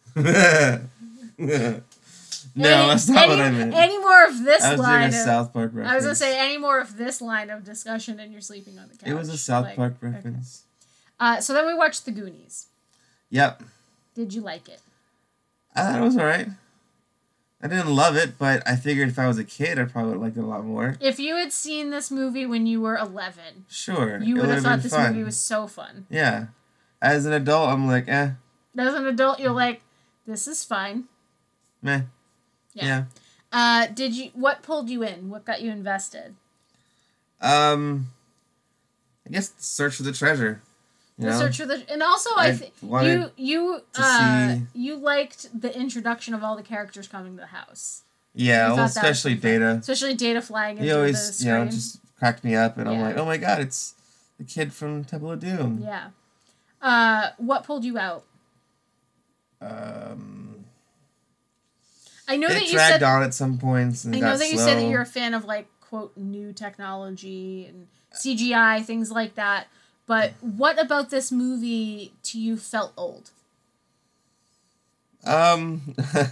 No, Any- that's not any, what I meant. Any more of this I was doing line a of, South Park reference. I was gonna say any more of this line of discussion and you're sleeping on the couch. It was a South Like, Park okay. reference. Uh, so then we watched The Goonies. Yep. Did you like it? I thought it was alright. I didn't love it, but I figured if I was a kid, I probably would have liked it a lot more. If you had seen this movie when you were eleven, Sure. you it would have would've thought been this fun. movie was so fun. Yeah. As an adult, I'm like, eh, As an adult, you're like, this is fine. meh. Yeah. Yeah. Uh, did you? What pulled you in? What got you invested? Um, I guess the search for the treasure. You The know? search for the and also I, I think you wanted you to uh see- you liked the introduction of all the characters coming to the house, Yeah, You well, thought that was especially pretty fun. Data. especially Data flying into He the always, screen. you know, just cracked me up, and I'm Yeah. like, oh my god, it's the kid from Temple of Doom. Yeah. Uh, what pulled you out? Um, I know that it you dragged said. on at some points and I it know got that you slow. said that you're a fan of like quote new technology and C G I things like that. But what about this movie to you felt old? Um,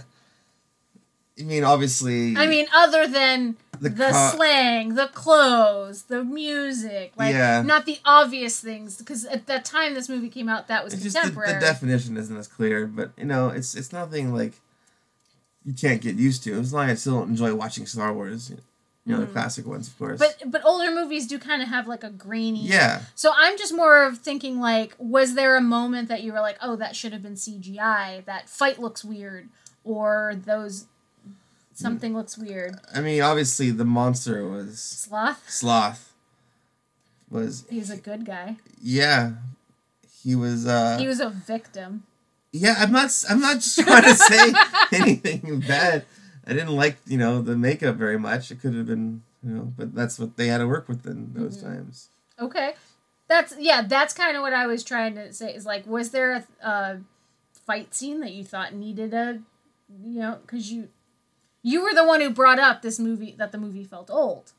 I mean, obviously. I mean, other than the, the co- slang, the clothes, the music, like Yeah. not the obvious things, because at that time this movie came out, that was It's just the, contemporary. the definition isn't as clear, but you know, it's it's nothing like you can't get used to. As long as I still enjoy watching Star Wars, you know, the Mhm. classic ones, of course. but but older movies do kind of have like a grainy. yeah, So I'm just more of thinking like, was there a moment that you were like, oh, that should have been C G I? That fight looks weird, or those something looks weird. I mean, obviously the monster was Sloth. Sloth. Was He's a good guy. yeah, he was. uh He was a victim. Yeah, I'm not. I'm not just trying to say anything bad. I didn't like, you know, the makeup very much. It could have been, you know, but that's what they had to work with in those Mhm. times. Okay. That's yeah, that's kind of what I was trying to say is like, was there a, a fight scene that you thought needed a, you know, because you, you were the one who brought up this movie, that the movie felt old.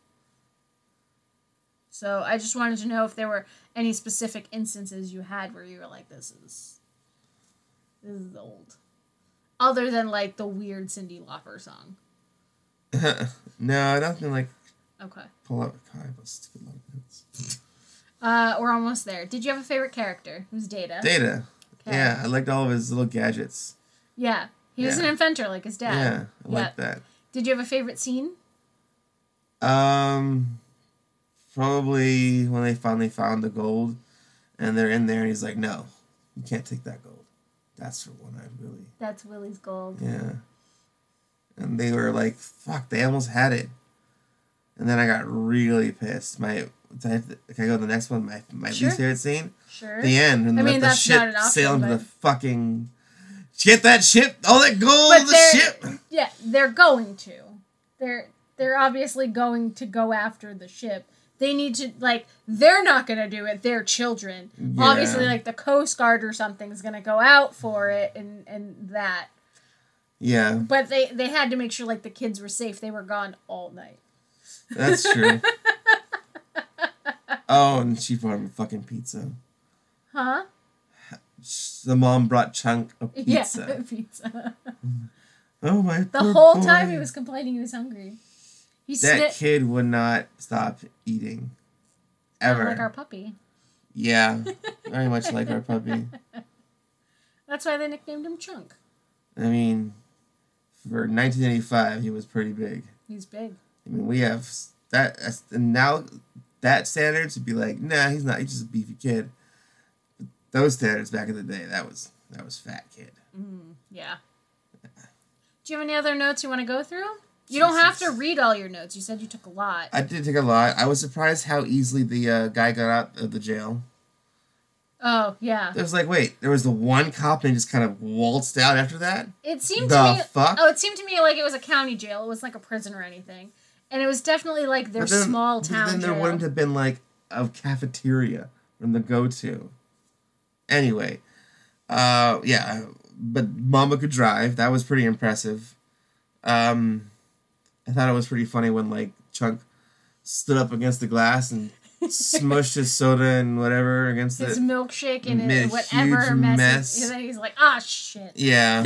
So I just wanted to know if there were any specific instances you had where you were like, this is, this is old. Other than, like, the weird Cyndi Lauper song. No, nothing like... Okay. Pull up... God, I must stupid long notes. Uh, we're almost there. Did you have a favorite character? Who's Data? Data. Okay. Yeah, I liked all of his little gadgets. Yeah. He was Yeah. an inventor like his dad. Yeah, I Yeah. like that. Did you have a favorite scene? Um, probably when they finally found the gold, and they're in there, and he's like, "No, you can't take that gold. That's the one I really." That's Willie's gold. Yeah. And they were like, "Fuck!" They almost had it, and then I got really pissed. My can I go to the next one? My my Sure. least favorite scene. Sure. The end, and I let mean, the that's ship not an option, sail into but- the fucking. Get that ship, all that gold, But the they're- ship. Yeah, they're going to. They're they're obviously going to go after the ship. They need to, like, they're not going to do it. They're children. Yeah. Obviously, like, the Coast Guard or something is going to go out for it and, and that. Yeah, But they, they had to make sure, like, the kids were safe. They were gone all night. that's true. Oh, and she brought him a fucking pizza. Huh? The mom brought Chunk a pizza. Yeah, pizza. Oh my! The poor whole boy. time he was complaining he was hungry. He That sni- kid would not stop eating. Ever. like our puppy. Yeah, very much like our puppy. That's why they nicknamed him Chunk. I mean, for nineteen eighty-five, he was pretty big. He's big. I mean, we have that, that's- and now that standards would be like, nah, he's not. He's just a beefy kid. But those standards back in the day, that was that was fat kid. Mm, yeah. Do you have any other notes you want to go through? You don't have to read all your notes. You said you took a lot. I did take a lot. I was surprised how easily the uh, guy got out of the jail. Oh, yeah. It was like, wait, there was the one cop and he just kind of waltzed out after that? It seemed The to me fuck? Oh, it seemed to me like it was a county jail. It wasn't like a prison or anything. And it was definitely like their But then- small but town Then there jail. wouldn't have been like a cafeteria from the go-to. Anyway, uh, yeah, but Mama could drive. That was pretty impressive. Um, I thought it was pretty funny when like Chunk stood up against the glass and smushed his soda and whatever against His the milkshake and made a it, whatever huge mess. mess. And then he's like, ah, shit. yeah.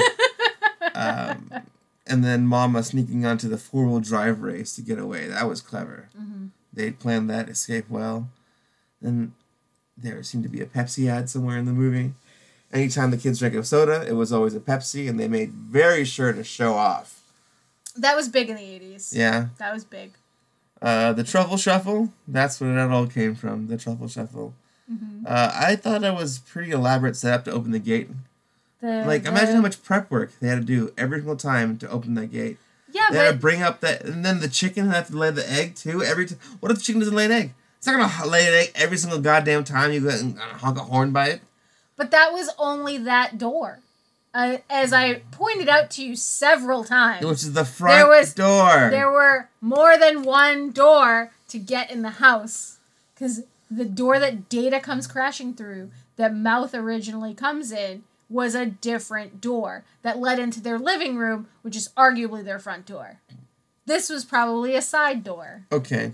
um, and then Mama sneaking onto the four-wheel drive race to get away. That was clever. Mm-hmm. They planned that escape well. Then there seemed to be a Pepsi ad somewhere in the movie. Anytime the kids drank a soda, it was always a Pepsi, and they made very sure to show off. That was big in the eighties. Yeah. That was big. Uh, the Truffle Shuffle, that's where that all came from, the Truffle Shuffle. Mm-hmm. Uh, I thought that was pretty elaborate setup to open the gate. The, Like, the, imagine how much prep work they had to do every single time to open that gate. Yeah, They had to but bring up that, and then the chicken had to lay the egg too. Every t- what if the chicken doesn't lay an egg? It's not gonna lay an egg every single goddamn time you go and honk a horn by it. but that was only that door. Uh, as I pointed out to you several times, Which is the front There was- door. there were more than one door to get in the house. Because the door that Data comes crashing through, that Mouth originally comes in, was a different door that led into their living room, which is arguably their front door. This was probably a side door. Okay.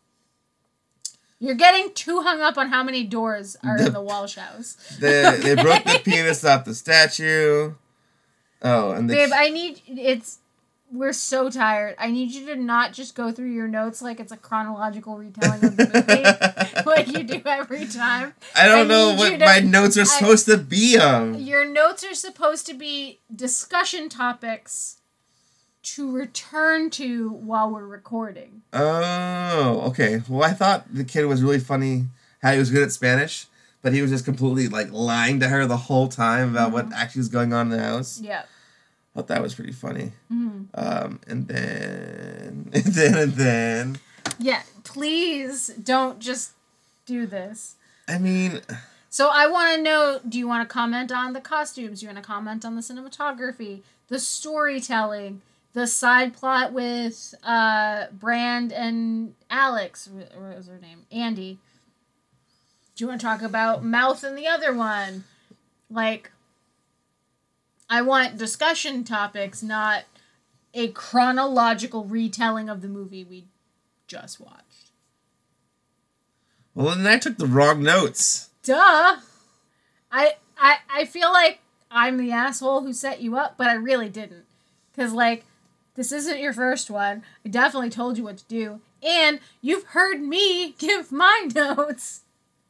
You're getting too hung up on how many doors are The- in the Walsh house. They, they broke the penis off the statue. Oh, and the Babe, I need it's we're so tired. I need you to not just go through your notes like it's a chronological retelling of the movie like you do every time. I don't I know need what you to- my notes are I- supposed to be of. Your notes are supposed to be discussion topics to return to while we're recording. Oh, okay. Well, I thought the kid was really funny how he was good at Spanish, but he was just completely like lying to her the whole time about what actually was going on in the house. Yeah. I thought that was pretty funny. Mm-hmm. Um, and then, and then, and then. Yeah, please don't just do this. I mean, So I want to know, do you want to comment on the costumes? Do you want to comment on the cinematography, the storytelling, the side plot with uh, Brand and Alex? What was her name? Andy. Do you want to talk about Mouth and the other one? Like, I want discussion topics, not a chronological retelling of the movie we just watched. Well, then I took the wrong notes. Duh! I, I, I feel like I'm the asshole who set you up, but I really didn't. Because, like, this isn't your first one. I definitely told you what to do. And you've heard me give my notes.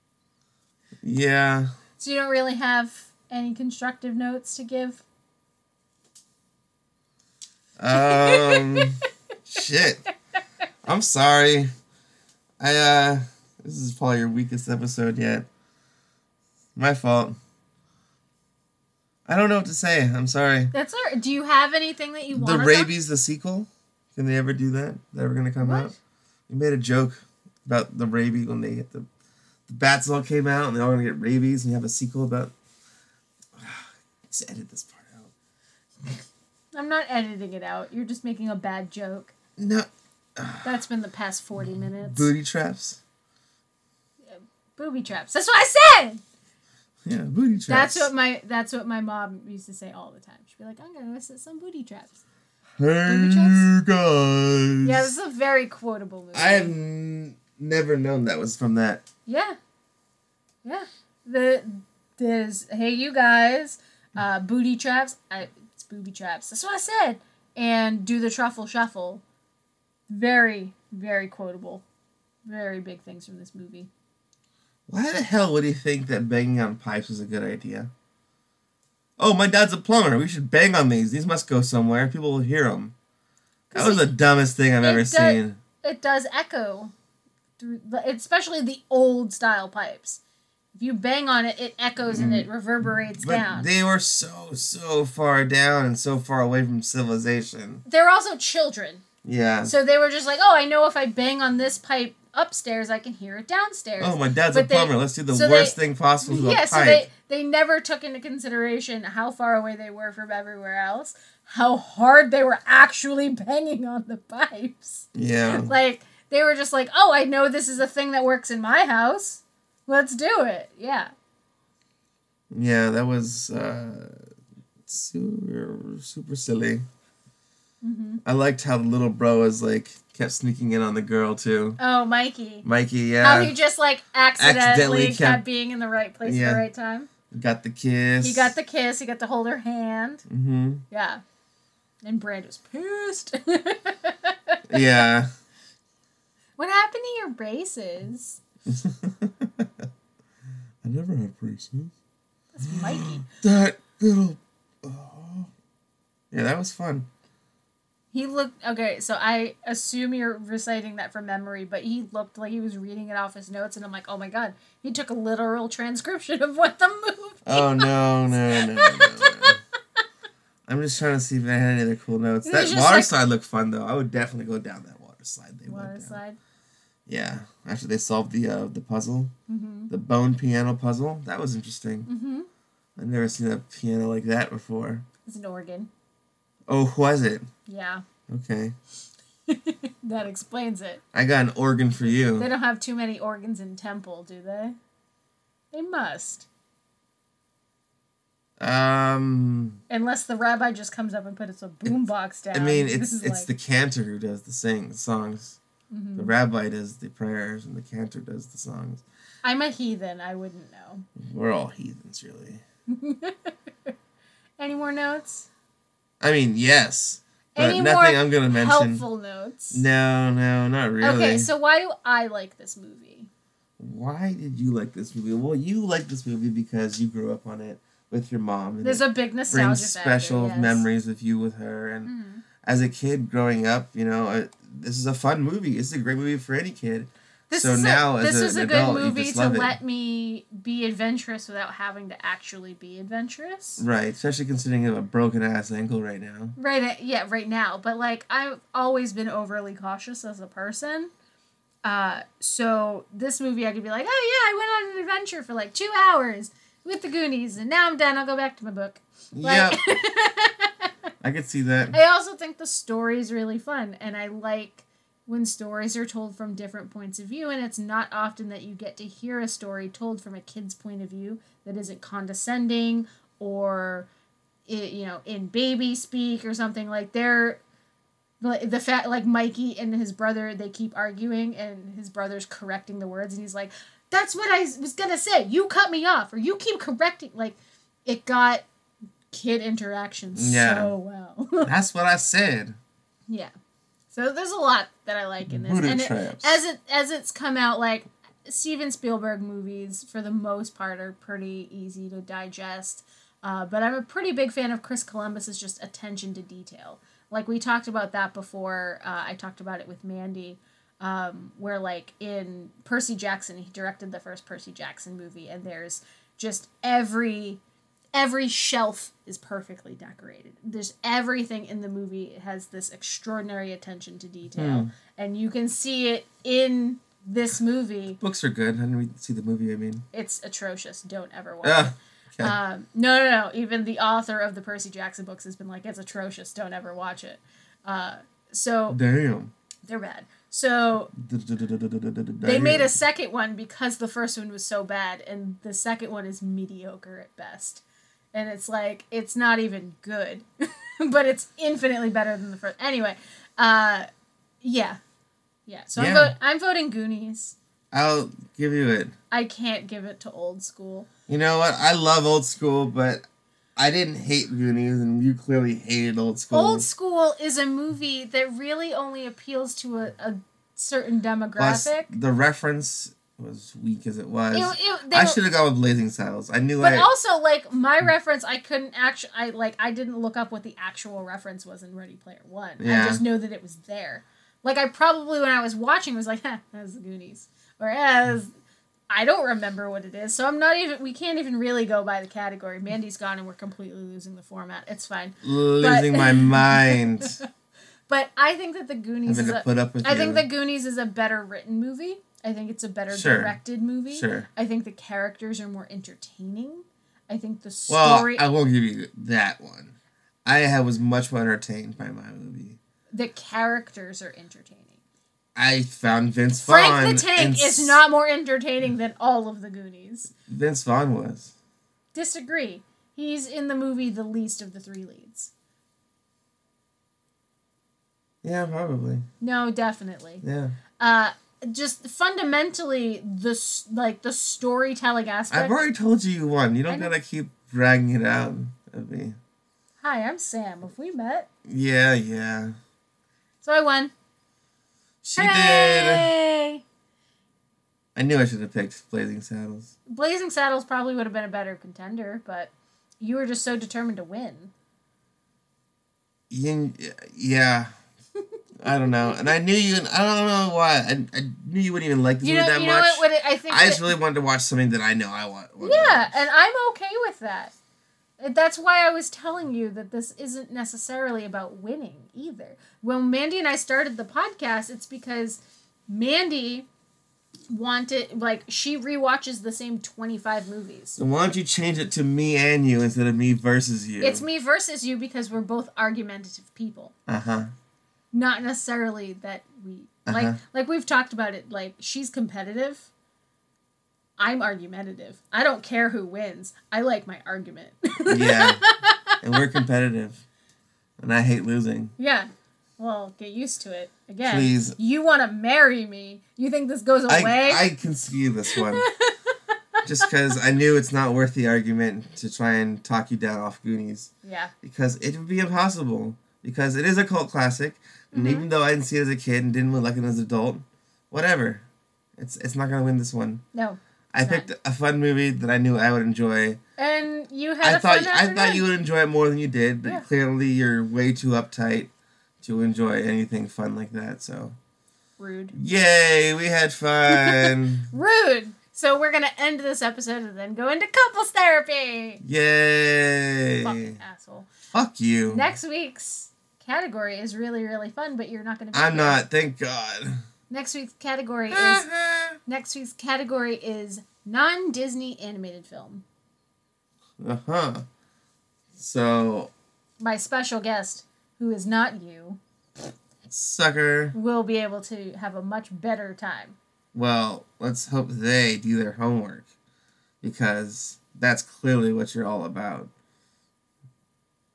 Yeah. So you don't really have any constructive notes to give? Um, shit. I'm sorry. I, uh, this is probably your weakest episode yet. My fault. I don't know what to say. I'm sorry. That's all right. Do you have anything that you want The to Rabies, the sequel? Can they ever do that? Is that ever going to come What? out? You made a joke about the rabies when they get the... The bats all came out and they're all going to get rabies and you have a sequel about... Just edit this part out. I'm not editing it out. You're just making a bad joke. No. That's been the past forty minutes. Booty traps? Booby traps. That's what I said! Yeah, booty traps. That's what my that's what my mom used to say all the time. She'd be like, I'm gonna set some booty traps. Hey Booby traps? guys. Yeah, this is a very quotable movie. I have n- never known that was from that. Yeah. Yeah. The there's hey you guys, uh, booty traps. I it's booby traps. That's what I said. And do the truffle shuffle. Very, very quotable. Very big things from this movie. Why the hell would he think that banging on pipes was a good idea? Oh, my dad's a plumber. We should bang on these. These must go somewhere. People will hear them. That was the dumbest thing I've ever does, seen. It does echo, through the, especially the old style pipes. If you bang on it, it echoes and it reverberates But down. they were so, so far down and so far away from civilization. They're also children. Yeah. So they were just like, oh, I know if I bang on this pipe upstairs, I can hear it downstairs. Oh, my dad's But a they- plumber. Let's do the so worst they- thing possible to yeah, a so pipe. they, they never took into consideration how far away they were from everywhere else, how hard they were actually banging on the pipes. Yeah. Like, they were just like, oh, I know this is a thing that works in my house. Let's do it. Yeah. Yeah, that was uh, super, super silly. Mm-hmm. I liked how the little bro was like kept sneaking in on the girl too. Oh, Mikey. Mikey, yeah, How he just, like, accidentally, Accidentally kept, kept- being in the right place at Yeah. the right time. got the kiss. He got the kiss. He got to hold her hand. Mm-hmm. Yeah. And Brand was pissed. Yeah. What happened to your braces? I never had braces. That's Mikey. That little. Oh. Yeah, that was fun. He looked... Okay, so I assume you're reciting that from memory, but he looked like he was reading it off his notes, and I'm like, oh my god, he took a literal transcription of what the movie Oh no no no no! no. I'm just trying to see if I had any other cool notes. It That was just water like- slide looked fun though. I would definitely go down that water slide. They Water went down. slide. Yeah, after they solved the uh, the puzzle, Mm-hmm. the bone piano puzzle. That was interesting. Mm-hmm. I've never seen a piano like that before. It's an organ. Oh, was it? Yeah. Okay. That explains it. I got an organ for They you. don't have too many organs in temple, do they? They must. Um, Unless the rabbi just comes up and puts a boombox down. I mean, This it's is it's like- the cantor who does the sing songs. Mhm. The rabbi does the prayers, and the cantor does the songs. I'm a heathen. I wouldn't know. We're all heathens, really. Any more notes? I mean, yes, but Any nothing more I'm gonna mention. helpful notes? No, no, not really. Okay, so why do I like this movie? Why did you like this movie? Well, you like this movie because you grew up on it with your mom. And There's it a big nostalgia brings factor, special yes. memories with you with her. And Mhm. as a kid growing up, you know, it, this is a fun movie. It's a great movie for any kid. This so is now, a, as this a, is an a good adult, you movie just to love it. let me be adventurous without having to actually be adventurous. Right, especially considering you have a broken ass ankle right now. Right, uh, yeah, right now. But like, I've always been overly cautious as a person. Uh, so this movie, I could be like, oh yeah, I went on an adventure for like two hours with the Goonies, and now I'm done. I'll go back to my book. Yep, Like, I could see that. I also think the story is really fun, and I like when stories are told from different points of view, and it's not often that you get to hear a story told from a kid's point of view that isn't condescending or you know, in baby speak or something. Like, they're, like, the fact, like, Mikey and his brother, they keep arguing, and his brother's correcting the words, and he's like, that's what I was gonna say. You cut me off, or you keep correcting. Like, it got kid interaction yeah. so well. That's what I said. Yeah. So there's a lot that I like in this. Buddha and it, traps. as it as it's come out, like, Steven Spielberg movies, for the most part, are pretty easy to digest. Uh, but I'm a pretty big fan of Chris Columbus's just attention to detail. Like, we talked about that before. Uh, I talked about it with Mandy. Um, where, like, in Percy Jackson, he directed the first Percy Jackson movie, and there's just every every shelf is perfectly decorated. There's everything in the movie has this extraordinary attention to detaal, hmm. and you can see it in this movie. Books are good. I didn't read, see the movie. I mean, it's atrocious. Don't ever watch uh, it. Okay. Um, no, no, no. Even the author of the Percy Jackson books has been like, it's atrocious. Don't ever watch it. Uh, so damn, they're bad. So they made a second one because the first one was so bad, and the second one is mediocre at best. And it's like, it's not even good, but it's infinitely better than the first. Anyway, uh, yeah. Yeah, so yeah. I'm, vo- I'm voting Goonies. I'll give you it. I can't give it to Old School. You know what? I love Old School, but I didn't hate Goonies, and you clearly hated Old School. Old School is a movie that really only appeals to a, a certain demographic. Plus, the reference was weak as it was. It, it, I should have gone with Blazing Saddles. I knew. But I, also, like, my reference, I couldn't actually. I like. I didn't look up what the actual reference was in Ready Player One. Yeah. I just know that it was there. Like, I probably, when I was watching, was like, "Huh, that's the Goonies," or as. I don't remember what it is, so I'm not even. We can't even really go by the category. Mandy's gone, and we're completely losing the format. It's fine. Losing but, my mind. But I think that the Goonies. Is a, put up with I you. think the Goonies is a better written movie. I think it's a better sure. directed movie. Sure. I think the characters are more entertaining. I think the story. Well, I will give you that one. I was much more entertained by my movie. The characters are entertaining. I found Vince Vaughn. Frank the Tank is not more entertaining than all of the Goonies. Vince Vaughn was. Disagree. He's in the movie the least of the three leads. Yeah, probably. No, definitely. Yeah. Uh, just fundamentally, the like the storytelling aspect. I've already told you you won. You don't gotta keep dragging it out of me. Hi, I'm Sam. Have we met? Yeah, yeah. So I won. She Hooray! did. I knew I should have picked Blazing Saddles. Blazing Saddles probably would have been a better contender, but you were just so determined to win. You, yeah. I don't know. And I knew you, I don't know why. I, I knew you wouldn't even like this you movie know, that you much. Know what, what it, I, think I just that, really wanted to watch something that I know I want. want yeah, and I'm okay with that. That's why I was telling you that this isn't necessarily about winning either. When Mandy and I started the podcast, it's because Mandy wanted, like, she rewatches the same twenty-five movies. So why don't you change it to me and you instead of me versus you? It's me versus you because we're both argumentative people. Uh-huh. Not necessarily that we, uh-huh. like, like we've talked about it, like, she's competitive. I'm argumentative. I don't care who wins. I like my argument. Yeah. And we're competitive. And I hate losing. Yeah. Well, get used to it. Again, please. You want to marry me. You think this goes away? I, I can see this one. Just because I knew it's not worth the argument to try and talk you down off Goonies. Yeah. Because it would be impossible. Because it is a cult classic. And mm-hmm. even though I didn't see it as a kid and didn't like it as an adult, whatever. It's it's not going to win this one. No. I picked not. a fun movie that I knew I would enjoy. And you had I a thought fun I afternoon. thought you would enjoy it more than you did, but yeah. clearly you're way too uptight to enjoy anything fun like that, so. Rude. Yay, we had fun. Rude. So we're going to end this episode and then go into couples therapy. Yay. Fucking asshole. Fuck you. Next week's category is really, really fun, but you're not going to be I'm here. not, thank God. Next week's category is next week's category is non-Disney animated film. Uh-huh. So my special guest, who is not you, sucker, will be able to have a much better time. Well, let's hope they do their homework, because that's clearly what you're all about.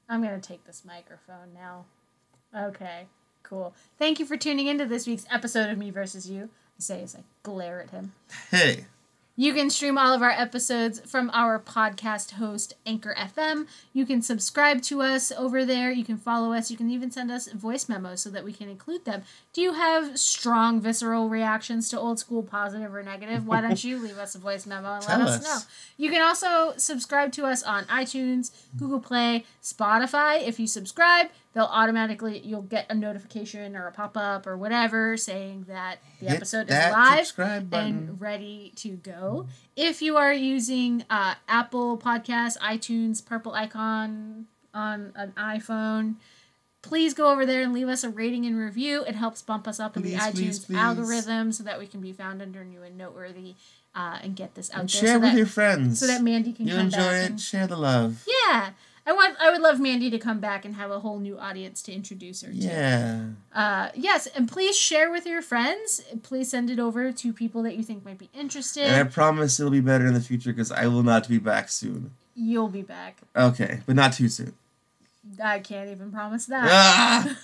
I'm going to take this microphone now. Okay, cool. Thank you for tuning into this week's episode of Me Versus You. I say as I glare at him. Hey. You can stream all of our episodes from our podcast host, Anchor F M. You can subscribe to us over there. You can follow us. You can even send us voice memos so that we can include them. Do you have strong, visceral reactions to Old School, positive or negative? Why don't you leave us a voice memo and Tell let us, us know? You can also subscribe to us on iTunes, Google Play, Spotify. If you subscribe, they'll automatically, you'll get a notification or a pop-up or whatever saying that the Hit episode is that live subscribe button. and ready to go. If you are using uh, Apple Podcasts, iTunes, purple icon on an iPhone, please go over there and leave us a rating and review. It helps bump us up Please, in the please, iTunes please. algorithm so that we can be found under new and noteworthy uh, and get this out And there. share so with that, your friends. so that Mandy can you come enjoy back. it. And, Share the love. yeah. I want. I would love Mandy to come back and have a whole new audience to introduce her to. Yeah. Uh, yes, and please share with your friends. Please send it over to people that you think might be interested. And I promise it'll be better in the future because I will not be back soon. You'll be back. Okay, but not too soon. I can't even promise that. Ah!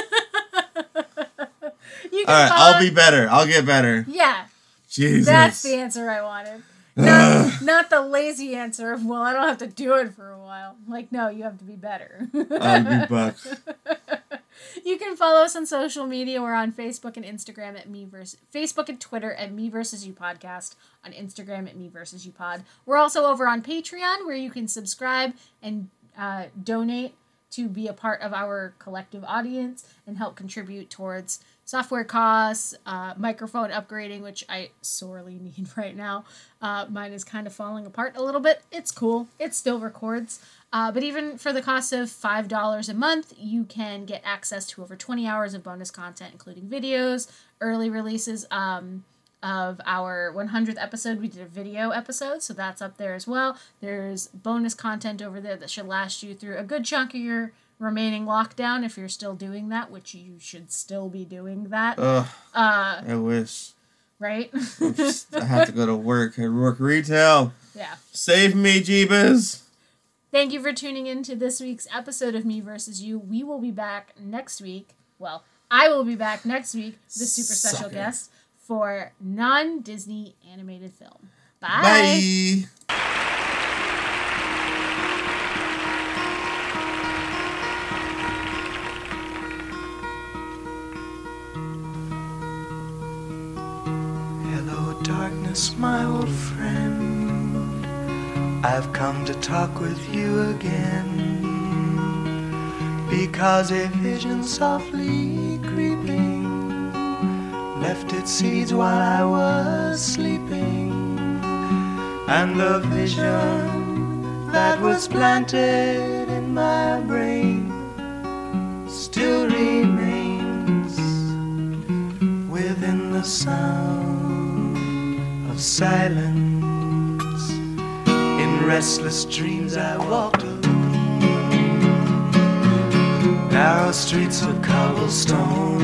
You can All right, follow- I'll be better. I'll get better. Yeah, Jesus. that's the answer I wanted. Not, not the lazy answer of, well, I don't have to do it for a while. Like, no, you have to be better. I'll be back. You can follow us on social media. We're on Facebook and Instagram at me versus Facebook and Twitter at Me Versus You Podcast. On Instagram at Me Versus You Pod. We're also over on Patreon where you can subscribe and uh, donate to be a part of our collective audience and help contribute towards software costs, uh, microphone upgrading, which I sorely need right now. Uh, mine is kind of falling apart a little bit. It's cool. It still records. Uh, but even for the cost of five dollars a month, you can get access to over twenty hours of bonus content, including videos, early releases um, of our one hundredth episode. We did a video episode, so that's up there as well. There's bonus content over there that should last you through a good chunk of your remaining lockdown if you're still doing that, which you should still be doing that. Ugh, uh, I wish. Right? I have to go to work. I work retail. Yeah. Save me, Jeebus. Thank you for tuning in to this week's episode of Me Versus You. We will be back next week. Well, I will be back next week with a super special Sucker. guest for non-Disney animated film. Bye. Bye. Hello, darkness, my old friend. I've come to talk with you again. Because a vision softly creeping left its seeds while I was sleeping. And the vision that was planted in my brain still remains within the sound of silence. In restless dreams I walked alone, narrow streets of cobblestone,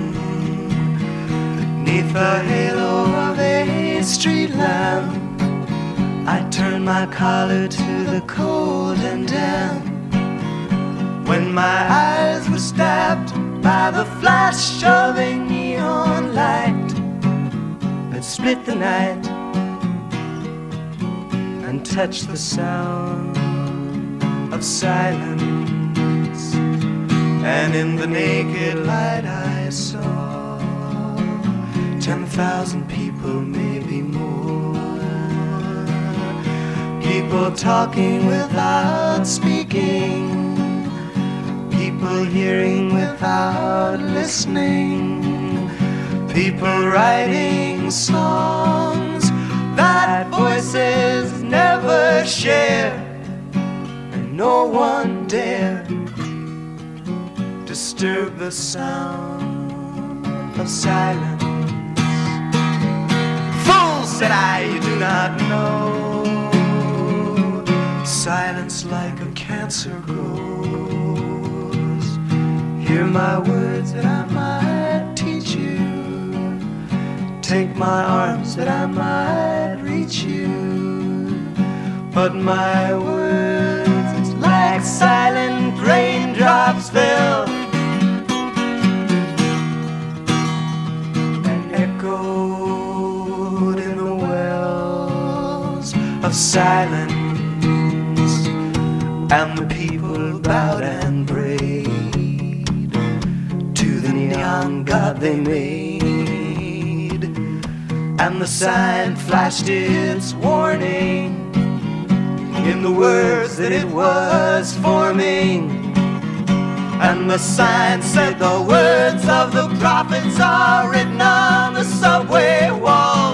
beneath the halo of a street lamp. I turned my collar to the cold and damp. When my eyes were stabbed by the flash of a neon light that split the night and touched the sound of silence. And in the naked light I saw ten thousand people, maybe more. People talking without speaking, people hearing without listening, people writing songs that voices never share, and no one dared disturb the sound of silence. Fool, said I, you do not know. Silence like a cancer grows. Hear my words that I might teach you. Take my arms that I might reach you. But my words, like silent rain, drops fell and echoed in the wells of silence, and the people bowed and prayed to the neon god they made, and the sign flashed its warning in the words that it was forming, and the sign said the words of the prophets are written on the subway walls.